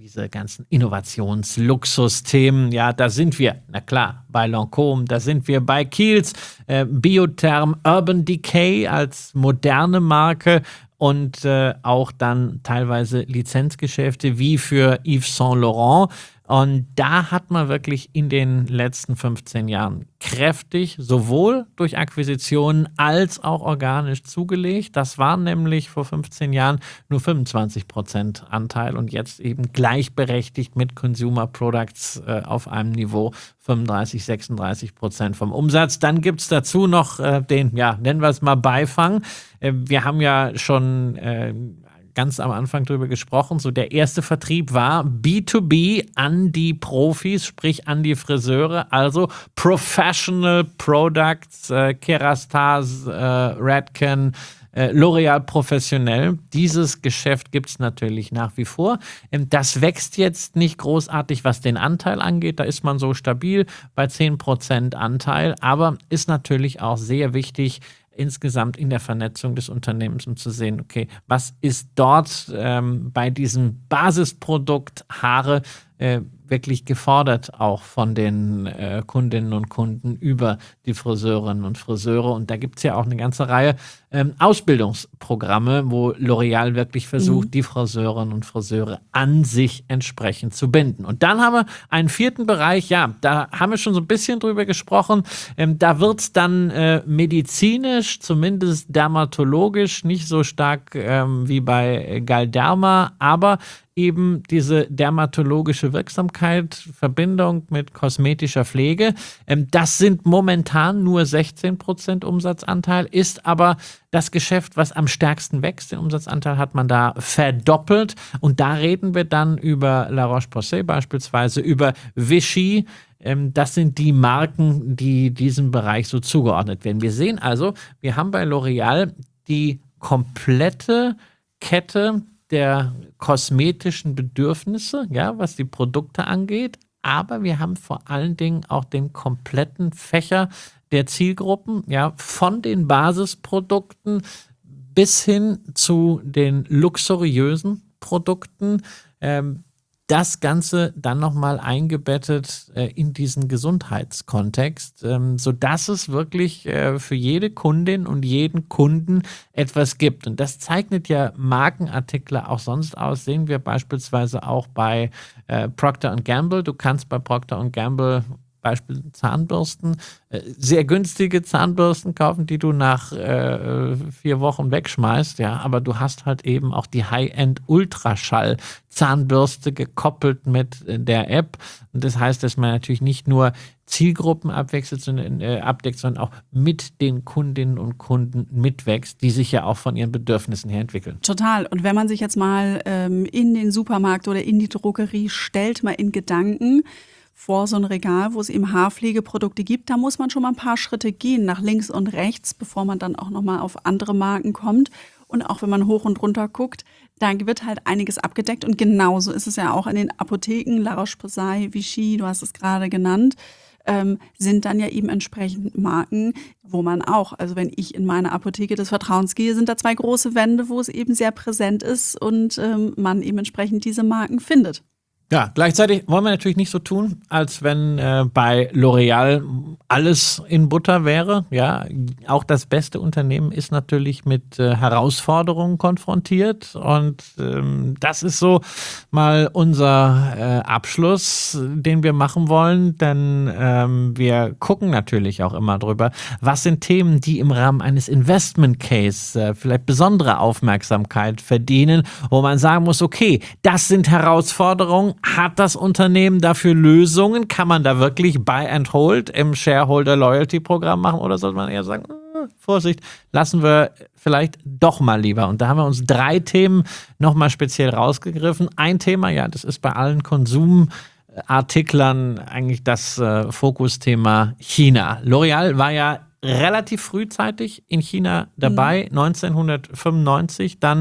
diese ganzen Innovations-Luxus-Themen, ja, da sind wir, na klar, bei Lancôme, da sind wir bei Kiehl's, äh, Biotherm, Urban Decay als moderne Marke und äh, auch dann teilweise Lizenzgeschäfte wie für Yves Saint Laurent. Und da hat man wirklich in den letzten fünfzehn Jahren kräftig sowohl durch Akquisitionen als auch organisch zugelegt. Das waren nämlich vor fünfzehn Jahren nur fünfundzwanzig Prozent Anteil und jetzt eben gleichberechtigt mit Consumer Products äh, auf einem Niveau fünfunddreißig, sechsunddreißig Prozent vom Umsatz. Dann gibt es dazu noch äh, den, ja, nennen wir es mal Beifang. Äh, wir haben ja schon äh, ganz am Anfang drüber gesprochen, so der erste Vertrieb war B zwei B an die Profis, sprich an die Friseure, also Professional Products, äh, Kerastase, äh, Redken, äh, L'Oréal Professionell. Dieses Geschäft gibt es natürlich nach wie vor. Ähm, das wächst jetzt nicht großartig, was den Anteil angeht, da ist man so stabil bei zehn Prozent Anteil, aber ist natürlich auch sehr wichtig, insgesamt in der Vernetzung des Unternehmens, um zu sehen, okay, was ist dort ähm, bei diesem Basisprodukt Haare äh, wirklich gefordert, auch von den äh, Kundinnen und Kunden über die Friseurinnen und Friseure. Und da gibt es ja auch eine ganze Reihe ähm, Ausbildungsprogramme, wo L'Oréal wirklich versucht, mhm. die Friseurinnen und Friseure an sich entsprechend zu binden. Und dann haben wir einen vierten Bereich, ja, da haben wir schon so ein bisschen drüber gesprochen. Ähm, da wird es dann äh, medizinisch, zumindest dermatologisch, nicht so stark ähm, wie bei Galderma, aber eben diese dermatologische Wirksamkeit, Verbindung mit kosmetischer Pflege. Ähm, das sind momentan nur sechzehn Prozent Umsatzanteil, ist aber das Geschäft, was am stärksten wächst. Den Umsatzanteil hat man da verdoppelt. Und da reden wir dann über La Roche-Posay beispielsweise, über Vichy. Ähm, das sind die Marken, die diesem Bereich so zugeordnet werden. Wir sehen also, wir haben bei L'Oréal die komplette Kette der kosmetischen Bedürfnisse, ja, was die Produkte angeht, aber wir haben vor allen Dingen auch den kompletten Fächer der Zielgruppen, ja, von den Basisprodukten bis hin zu den luxuriösen Produkten. Ähm, das Ganze dann nochmal eingebettet äh, in diesen Gesundheitskontext, ähm, sodass es wirklich äh, für jede Kundin und jeden Kunden etwas gibt. Und das zeichnet ja Markenartikler auch sonst aus. Sehen wir beispielsweise auch bei äh, Procter and Gamble. Du kannst bei Procter and Gamble Beispiel Zahnbürsten, äh, sehr günstige Zahnbürsten kaufen, die du nach äh, vier Wochen wegschmeißt, ja, aber du hast halt eben auch die High-End-Ultraschall-Zahnbürste gekoppelt mit äh, der App und das heißt, dass man natürlich nicht nur Zielgruppen abwechselt, sondern, äh, abdeckt, sondern auch mit den Kundinnen und Kunden mitwächst, die sich ja auch von ihren Bedürfnissen her entwickeln. Total. Und wenn man sich jetzt mal ähm, in den Supermarkt oder in die Drogerie stellt, mal in Gedanken, vor so ein Regal, wo es eben Haarpflegeprodukte gibt, da muss man schon mal ein paar Schritte gehen, nach links und rechts, bevor man dann auch nochmal auf andere Marken kommt. Und auch wenn man hoch und runter guckt, da wird halt einiges abgedeckt. Und genauso ist es ja auch in den Apotheken, La Roche-Posay, Vichy, du hast es gerade genannt, ähm, sind dann ja eben entsprechend Marken, wo man auch, also wenn ich in meine Apotheke des Vertrauens gehe, sind da zwei große Wände, wo es eben sehr präsent ist und ähm, man eben entsprechend diese Marken findet. Ja, gleichzeitig wollen wir natürlich nicht so tun, als wenn äh, bei L'Oréal alles in Butter wäre. Ja, auch das beste Unternehmen ist natürlich mit äh, Herausforderungen konfrontiert und ähm, das ist so mal unser äh, Abschluss, den wir machen wollen, denn ähm, wir gucken natürlich auch immer drüber, was sind Themen, die im Rahmen eines Investment Case äh, vielleicht besondere Aufmerksamkeit verdienen, wo man sagen muss, okay, das sind Herausforderungen. Hat das Unternehmen dafür Lösungen? Kann man da wirklich Buy and Hold im Shareholder Loyalty Programm machen? Oder sollte man eher sagen, äh, Vorsicht, lassen wir vielleicht doch mal lieber. Und da haben wir uns drei Themen nochmal speziell rausgegriffen. Ein Thema, ja, das ist bei allen Konsumartiklern eigentlich das äh, Fokusthema China. L'Oréal war ja relativ frühzeitig in China dabei, mhm. neunzehnhundertfünfundneunzig, dann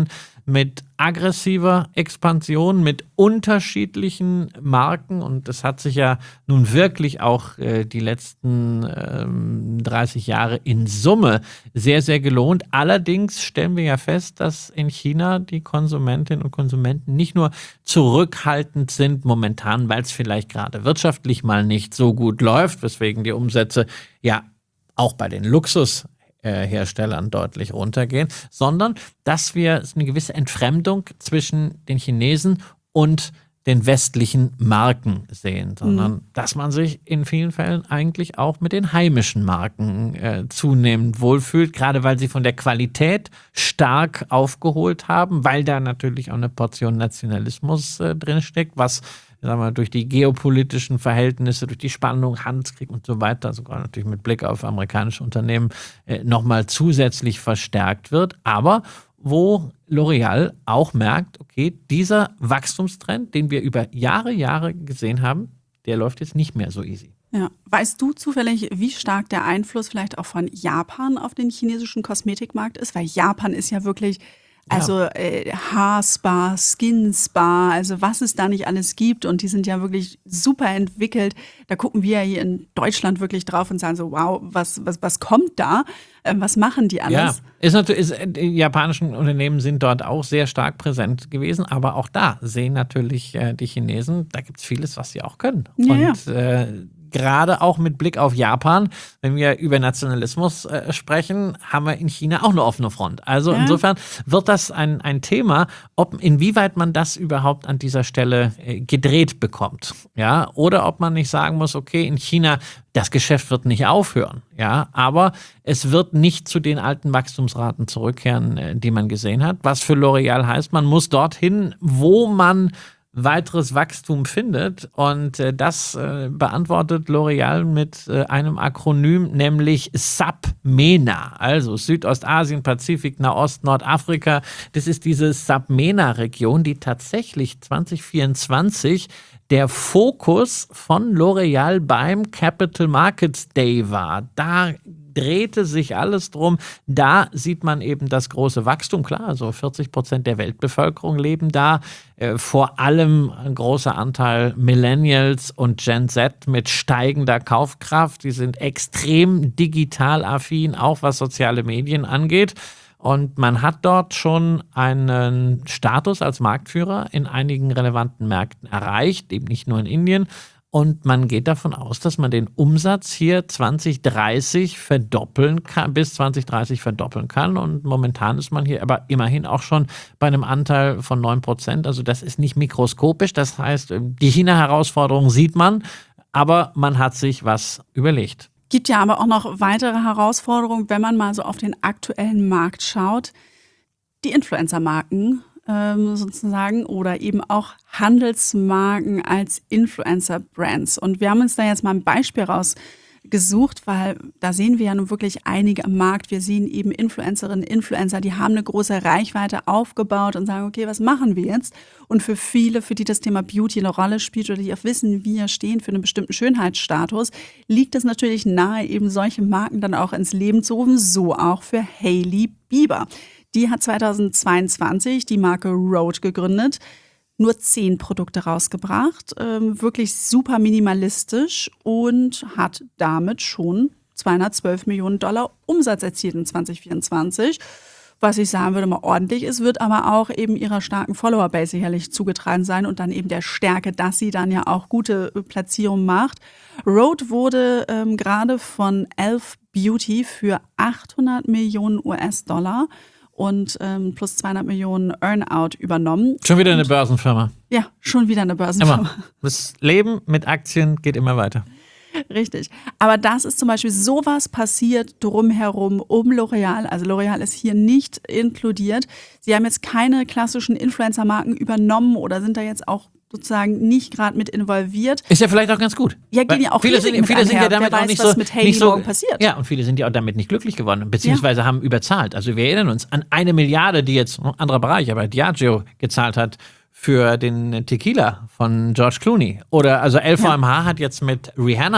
mit aggressiver Expansion, mit unterschiedlichen Marken. Und das hat sich ja nun wirklich auch äh, die letzten ähm, dreißig Jahre in Summe sehr, sehr gelohnt. Allerdings stellen wir ja fest, dass in China die Konsumentinnen und Konsumenten nicht nur zurückhaltend sind momentan, weil es vielleicht gerade wirtschaftlich mal nicht so gut läuft, weswegen die Umsätze ja auch bei den Luxus Herstellern deutlich runtergehen, sondern dass wir eine gewisse Entfremdung zwischen den Chinesen und den westlichen Marken sehen, sondern mhm. dass man sich in vielen Fällen eigentlich auch mit den heimischen Marken äh, zunehmend wohlfühlt, gerade weil sie von der Qualität stark aufgeholt haben, weil da natürlich auch eine Portion Nationalismus äh, drinsteckt, was sagen wir, durch die geopolitischen Verhältnisse, durch die Spannung, Handelskrieg und so weiter, sogar natürlich mit Blick auf amerikanische Unternehmen, äh, nochmal zusätzlich verstärkt wird. Aber wo L'Oréal auch merkt, okay, dieser Wachstumstrend, den wir über Jahre, Jahre gesehen haben, der läuft jetzt nicht mehr so easy. Ja. Weißt du zufällig, wie stark der Einfluss vielleicht auch von Japan auf den chinesischen Kosmetikmarkt ist? Weil Japan ist ja wirklich... Also äh, Haarspa, Skinspa, also was es da nicht alles gibt und die sind ja wirklich super entwickelt. Da gucken wir ja hier in Deutschland wirklich drauf und sagen so, wow, was, was, was kommt da? Ähm, was machen die alles? Ja, ist natürlich, ist, die japanischen Unternehmen sind dort auch sehr stark präsent gewesen, aber auch da sehen natürlich äh, die Chinesen, da gibt es vieles, was sie auch können. Ja, und ja. Äh, gerade auch mit Blick auf Japan, wenn wir über Nationalismus äh, sprechen, haben wir in China auch eine offene Front. Also ja. insofern wird das ein, ein Thema, ob inwieweit man das überhaupt an dieser Stelle äh, gedreht bekommt. Ja? Oder ob man nicht sagen muss, okay, in China, das Geschäft wird nicht aufhören. Ja? Aber es wird nicht zu den alten Wachstumsraten zurückkehren, äh, die man gesehen hat. Was für L'Oréal heißt, man muss dorthin, wo man weiteres Wachstum findet. Und äh, das äh, beantwortet L'Oréal mit äh, einem Akronym, nämlich S A P MENA, also Südostasien, Pazifik, Nahost, Nordafrika. Das ist diese S A P MENA-Region, die tatsächlich zwanzig vierundzwanzig der Fokus von L'Oréal beim Capital Markets Day war. Da drehte sich alles drum. Da sieht man eben das große Wachstum. Klar, also vierzig Prozent der Weltbevölkerung leben da. Äh, vor allem ein großer Anteil Millennials und Gen Z mit steigender Kaufkraft. Die sind extrem digital affin, auch was soziale Medien angeht. Und man hat dort schon einen Status als Marktführer in einigen relevanten Märkten erreicht, eben nicht nur in Indien. Und man geht davon aus, dass man den Umsatz hier zwanzig dreißig verdoppeln kann, bis zwanzig dreißig verdoppeln kann. Und momentan ist man hier aber immerhin auch schon bei einem Anteil von neun Prozent. Also das ist nicht mikroskopisch. Das heißt, die China-Herausforderung sieht man, aber man hat sich was überlegt. Gibt ja aber auch noch weitere Herausforderungen, wenn man mal so auf den aktuellen Markt schaut. Die Influencer-Marken ähm, sozusagen oder eben auch Handelsmarken als Influencer-Brands. Und wir haben uns da jetzt mal ein Beispiel rausgesucht, weil da sehen wir ja nun wirklich einige am Markt. Wir sehen eben Influencerinnen, Influencer, die haben eine große Reichweite aufgebaut und sagen, okay, was machen wir jetzt? Und für viele, für die das Thema Beauty eine Rolle spielt oder die auch wissen, wir stehen für einen bestimmten Schönheitsstatus, liegt es natürlich nahe, eben solche Marken dann auch ins Leben zu rufen, so auch für Hailey Bieber. Die hat zweitausendzweiundzwanzig die Marke Rhode gegründet, nur zehn Produkte rausgebracht, ähm, wirklich super minimalistisch und hat damit schon zweihundertzwölf Millionen Dollar Umsatz erzielt in zwanzig vierundzwanzig. Was ich sagen würde, mal ordentlich ist, wird aber auch eben ihrer starken Follower-Base sicherlich zugetragen sein und dann eben der Stärke, dass sie dann ja auch gute Platzierungen macht. Rhode wurde ähm, gerade von Elf Beauty für achthundert Millionen U S-Dollar und ähm, plus zweihundert Millionen Earnout übernommen. Schon wieder eine Börsenfirma. Ja, schon wieder eine Börsenfirma. Immer. Das Leben mit Aktien geht immer weiter. Richtig. Aber das ist zum Beispiel sowas passiert drumherum um L'Oréal. Also L'Oréal ist hier nicht inkludiert. Sie haben jetzt keine klassischen Influencer-Marken übernommen oder sind da jetzt auch sozusagen nicht gerade mit involviert. Ist ja vielleicht auch ganz gut. Ja, gehen ja auch viele sind, viele sind ja damit Wer auch weiß, nicht was so, mit Hailey nicht so morgen passiert. Ja, und viele sind ja auch damit nicht glücklich geworden, beziehungsweise ja. haben überzahlt. Also wir erinnern uns an eine Milliarde, die jetzt, ein anderer Bereich, aber Diageo gezahlt hat für den Tequila von George Clooney. Oder also L V M H ja. hat jetzt mit Rihanna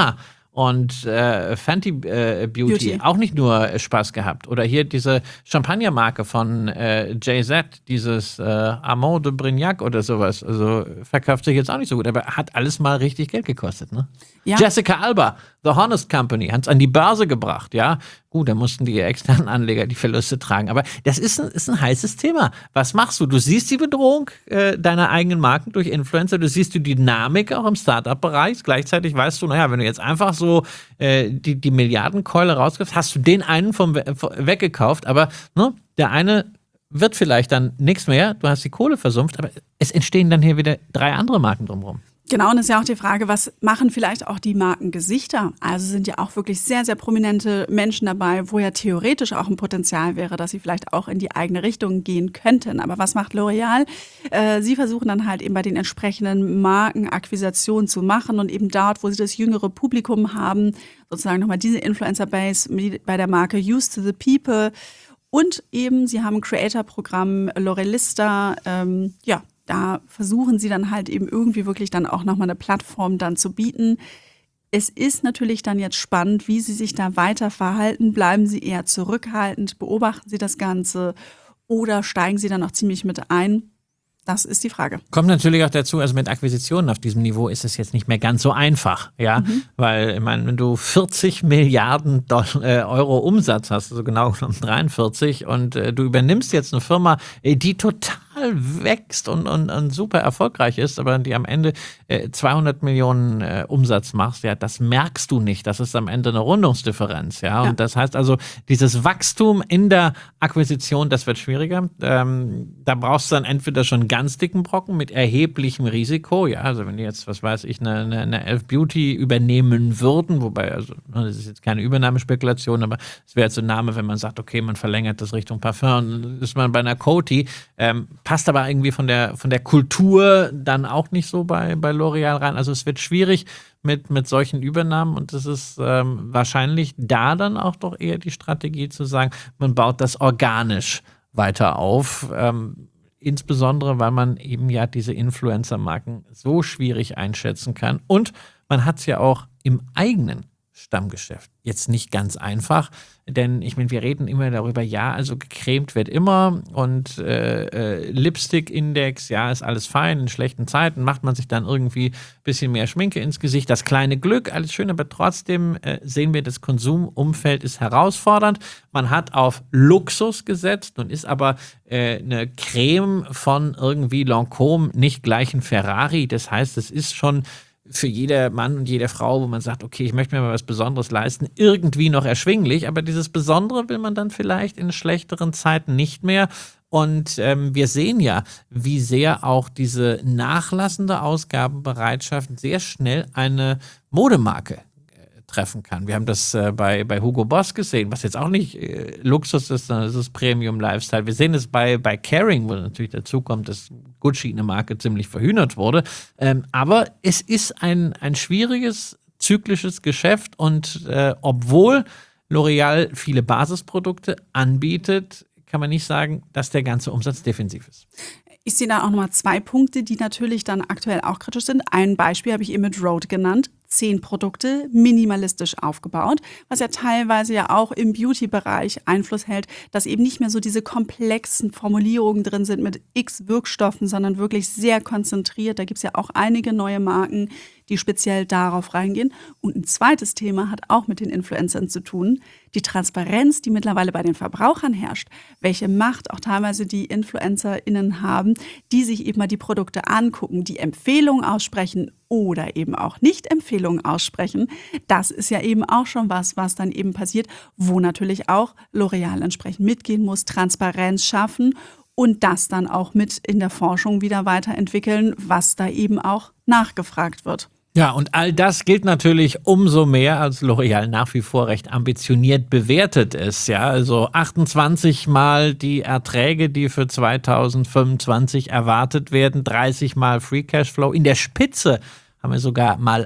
und äh, Fenty äh, Beauty, Beauty auch nicht nur äh, Spaß gehabt. Oder hier diese Champagnermarke von äh, Jay-Z, dieses äh, Amand de Brignac oder sowas. Also verkauft sich jetzt auch nicht so gut, aber hat alles mal richtig Geld gekostet. Ne? Ja. Jessica Alba, The Honest Company, hat es an die Börse gebracht. Ja, gut, da mussten die externen Anleger die Verluste tragen. Aber das ist ein, ist ein heißes Thema. Was machst du? Du siehst die Bedrohung äh, deiner eigenen Marken durch Influencer, du siehst die Dynamik auch im Startup-Bereich. Gleichzeitig weißt du, naja, wenn du jetzt einfach so äh, die, die Milliardenkeule rausgibst, hast du den einen vom We- weggekauft, aber ne, der eine wird vielleicht dann nichts mehr, du hast die Kohle versumpft, aber es entstehen dann hier wieder drei andere Marken drumherum. Genau, und es ist ja auch die Frage, was machen vielleicht auch die Markengesichter? Also sind ja auch wirklich sehr, sehr prominente Menschen dabei, wo ja theoretisch auch ein Potenzial wäre, dass sie vielleicht auch in die eigene Richtung gehen könnten. Aber was macht L'Oréal? Äh, sie versuchen dann halt eben bei den entsprechenden Marken Akquisition zu machen und eben dort, wo sie das jüngere Publikum haben, sozusagen nochmal diese Influencer-Base bei der Marke Used to the People. Und eben, sie haben ein Creator-Programm, L'Oréalista, ähm, ja, da versuchen sie dann halt eben irgendwie wirklich dann auch nochmal eine Plattform dann zu bieten. Es ist natürlich dann jetzt spannend, wie sie sich da weiter verhalten. Bleiben sie eher zurückhaltend, beobachten sie das Ganze oder steigen sie dann auch ziemlich mit ein? Das ist die Frage. Kommt natürlich auch dazu, also mit Akquisitionen auf diesem Niveau ist es jetzt nicht mehr ganz so einfach, ja, mhm. weil, ich meine, wenn du vierzig Milliarden Dollar, äh, Euro Umsatz hast, also genau genommen dreiundvierzig, und äh, du übernimmst jetzt eine Firma, die total wächst und, und, und super erfolgreich ist, aber die am Ende äh, zweihundert Millionen äh, Umsatz machst, ja, das merkst du nicht. Das ist am Ende eine Rundungsdifferenz, ja. Und ja. das heißt also, dieses Wachstum in der Akquisition, das wird schwieriger. Ähm, da brauchst du dann entweder schon ganz dicken Brocken mit erheblichem Risiko, ja, also wenn die jetzt, was weiß ich, eine, eine, eine Elf Beauty übernehmen würden, wobei, also das ist jetzt keine Übernahmespekulation, aber es wäre jetzt ein Name, wenn man sagt, okay, man verlängert das Richtung Parfum, ist man bei einer Coty, ähm, passt aber irgendwie von der, von der Kultur dann auch nicht so bei, bei L'Oréal rein. Also es wird schwierig mit, mit solchen Übernahmen und es ist ähm, wahrscheinlich da dann auch doch eher die Strategie zu sagen, man baut das organisch weiter auf. Ähm, insbesondere, weil man eben ja diese Influencer-Marken so schwierig einschätzen kann. Und man hat es ja auch im eigenen Stammgeschäft jetzt nicht ganz einfach, denn ich meine, wir reden immer darüber, ja, also gecremt wird immer und äh, äh, Lipstick-Index, ja, ist alles fein, in schlechten Zeiten macht man sich dann irgendwie ein bisschen mehr Schminke ins Gesicht, das kleine Glück, alles schön, aber trotzdem äh, sehen wir, das Konsumumfeld ist herausfordernd, man hat auf Luxus gesetzt und ist aber äh, eine Creme von irgendwie Lancôme nicht gleich ein Ferrari, das heißt, es ist schon für jeder Mann und jede Frau, wo man sagt, okay, ich möchte mir mal was Besonderes leisten, irgendwie noch erschwinglich, aber dieses Besondere will man dann vielleicht in schlechteren Zeiten nicht mehr. Und ähm, wir sehen ja, wie sehr auch diese nachlassende Ausgabenbereitschaft sehr schnell eine Modemarke treffen kann. Wir haben das äh, bei, bei Hugo Boss gesehen, was jetzt auch nicht äh, Luxus ist, sondern es ist Premium-Lifestyle. Wir sehen es bei, bei Kering, wo natürlich dazu kommt, dass Gucci, eine Marke, ziemlich verhühnert wurde. Ähm, aber es ist ein, ein schwieriges, zyklisches Geschäft und äh, obwohl L'Oréal viele Basisprodukte anbietet, kann man nicht sagen, dass der ganze Umsatz defensiv ist. Ich sehe da auch nochmal zwei Punkte, die natürlich dann aktuell auch kritisch sind. Ein Beispiel habe ich eben mit Rhode genannt. Zehn Produkte, minimalistisch aufgebaut, was ja teilweise ja auch im Beauty-Bereich Einfluss hält, dass eben nicht mehr so diese komplexen Formulierungen drin sind mit x Wirkstoffen, sondern wirklich sehr konzentriert. Da gibt es ja auch einige neue Marken, die speziell darauf reingehen. Und ein zweites Thema hat auch mit den Influencern zu tun. Die Transparenz, die mittlerweile bei den Verbrauchern herrscht, welche Macht auch teilweise die InfluencerInnen haben, die sich eben mal die Produkte angucken, die Empfehlungen aussprechen oder eben auch Nicht-Empfehlungen aussprechen. Das ist ja eben auch schon was, was dann eben passiert, wo natürlich auch L'Oréal entsprechend mitgehen muss, Transparenz schaffen und das dann auch mit in der Forschung wieder weiterentwickeln, was da eben auch nachgefragt wird. Ja, und all das gilt natürlich umso mehr, als L'Oréal nach wie vor recht ambitioniert bewertet ist. Ja, also achtundzwanzig Mal die Erträge, die für zweitausendfünfundzwanzig erwartet werden, dreißig Mal Free Cashflow. In der Spitze haben wir sogar mal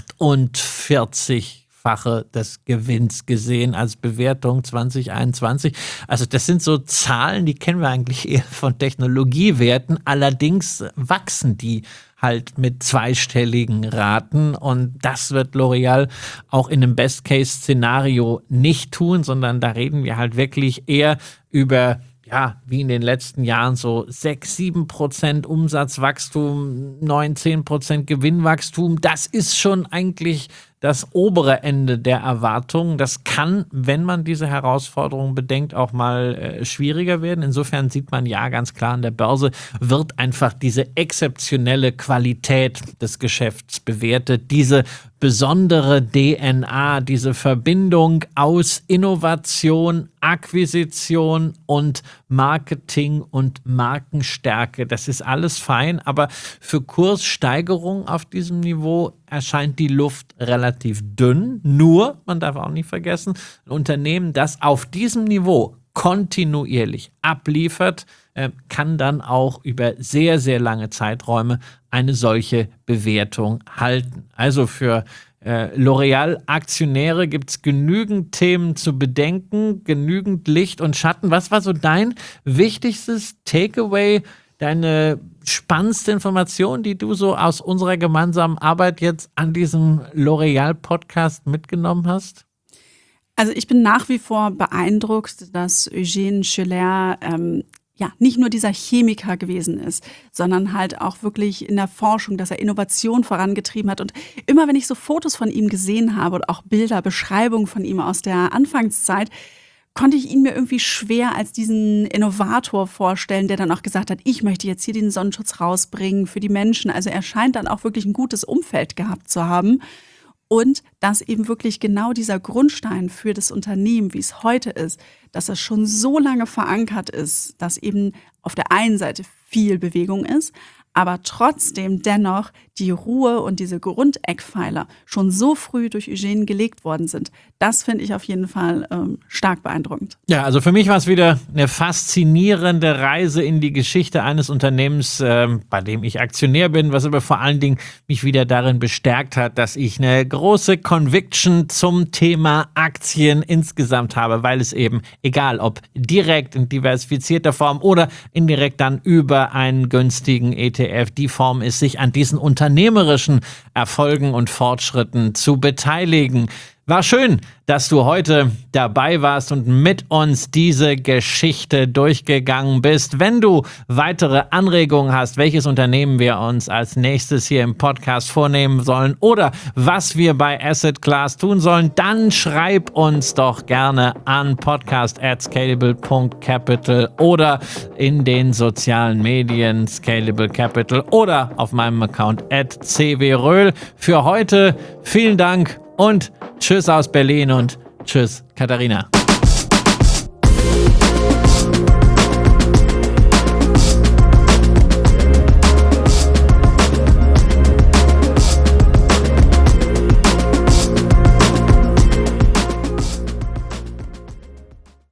achtundvierzig-fache des Gewinns gesehen als Bewertung zwanzig einundzwanzig. Also das sind so Zahlen, die kennen wir eigentlich eher von Technologiewerten. Allerdings wachsen die halt mit zweistelligen Raten und das wird L'Oréal auch in einem Best-Case-Szenario nicht tun, sondern da reden wir halt wirklich eher über, ja, wie in den letzten Jahren so sechs, sieben Prozent Umsatzwachstum, neun, zehn Prozent Gewinnwachstum. Das ist schon eigentlich das obere Ende der Erwartungen. Das kann, wenn man diese Herausforderungen bedenkt, auch mal äh, schwieriger werden. Insofern sieht man ja ganz klar an der Börse, wird einfach diese exzeptionelle Qualität des Geschäfts bewertet, diese besondere D N A, diese Verbindung aus Innovation, Akquisition und Marketing und Markenstärke. Das ist alles fein, aber für Kurssteigerung auf diesem Niveau erscheint die Luft relativ dünn. Nur, man darf auch nicht vergessen, ein Unternehmen, das auf diesem Niveau kontinuierlich abliefert, äh, kann dann auch über sehr, sehr lange Zeiträume eine solche Bewertung halten. Also für äh, L'Oréal-Aktionäre gibt es genügend Themen zu bedenken, genügend Licht und Schatten. Was war so dein wichtigstes Takeaway, deine spannendste Information, die du so aus unserer gemeinsamen Arbeit jetzt an diesem L'Oréal-Podcast mitgenommen hast? Also ich bin nach wie vor beeindruckt, dass Eugène Schueller ähm, ja nicht nur dieser Chemiker gewesen ist, sondern halt auch wirklich in der Forschung, dass er Innovation vorangetrieben hat. Und immer wenn ich so Fotos von ihm gesehen habe und auch Bilder, Beschreibungen von ihm aus der Anfangszeit, konnte ich ihn mir irgendwie schwer als diesen Innovator vorstellen, der dann auch gesagt hat, ich möchte jetzt hier den Sonnenschutz rausbringen für die Menschen. Also er scheint dann auch wirklich ein gutes Umfeld gehabt zu haben. Und dass eben wirklich genau dieser Grundstein für das Unternehmen, wie es heute ist, dass es schon so lange verankert ist, dass eben auf der einen Seite viel Bewegung ist, aber trotzdem dennoch die Ruhe und diese Grundeckpfeiler schon so früh durch Eugène gelegt worden sind. Das finde ich auf jeden Fall ähm, stark beeindruckend. Ja, also für mich war es wieder eine faszinierende Reise in die Geschichte eines Unternehmens, äh, bei dem ich Aktionär bin, was aber vor allen Dingen mich wieder darin bestärkt hat, dass ich eine große Conviction zum Thema Aktien insgesamt habe, weil es eben, egal ob direkt in diversifizierter Form oder indirekt dann über einen günstigen E T F, die Form ist, sich an diesen unternehmerischen Erfolgen und Fortschritten zu beteiligen. War schön, dass du heute dabei warst und mit uns diese Geschichte durchgegangen bist. Wenn du weitere Anregungen hast, welches Unternehmen wir uns als nächstes hier im Podcast vornehmen sollen oder was wir bei Asset Class tun sollen, dann schreib uns doch gerne an podcast at scalable punkt capital oder in den sozialen Medien Scalable Capital oder auf meinem Account at c w röhl. Für heute vielen Dank und tschüss aus Berlin und tschüss, Katharina.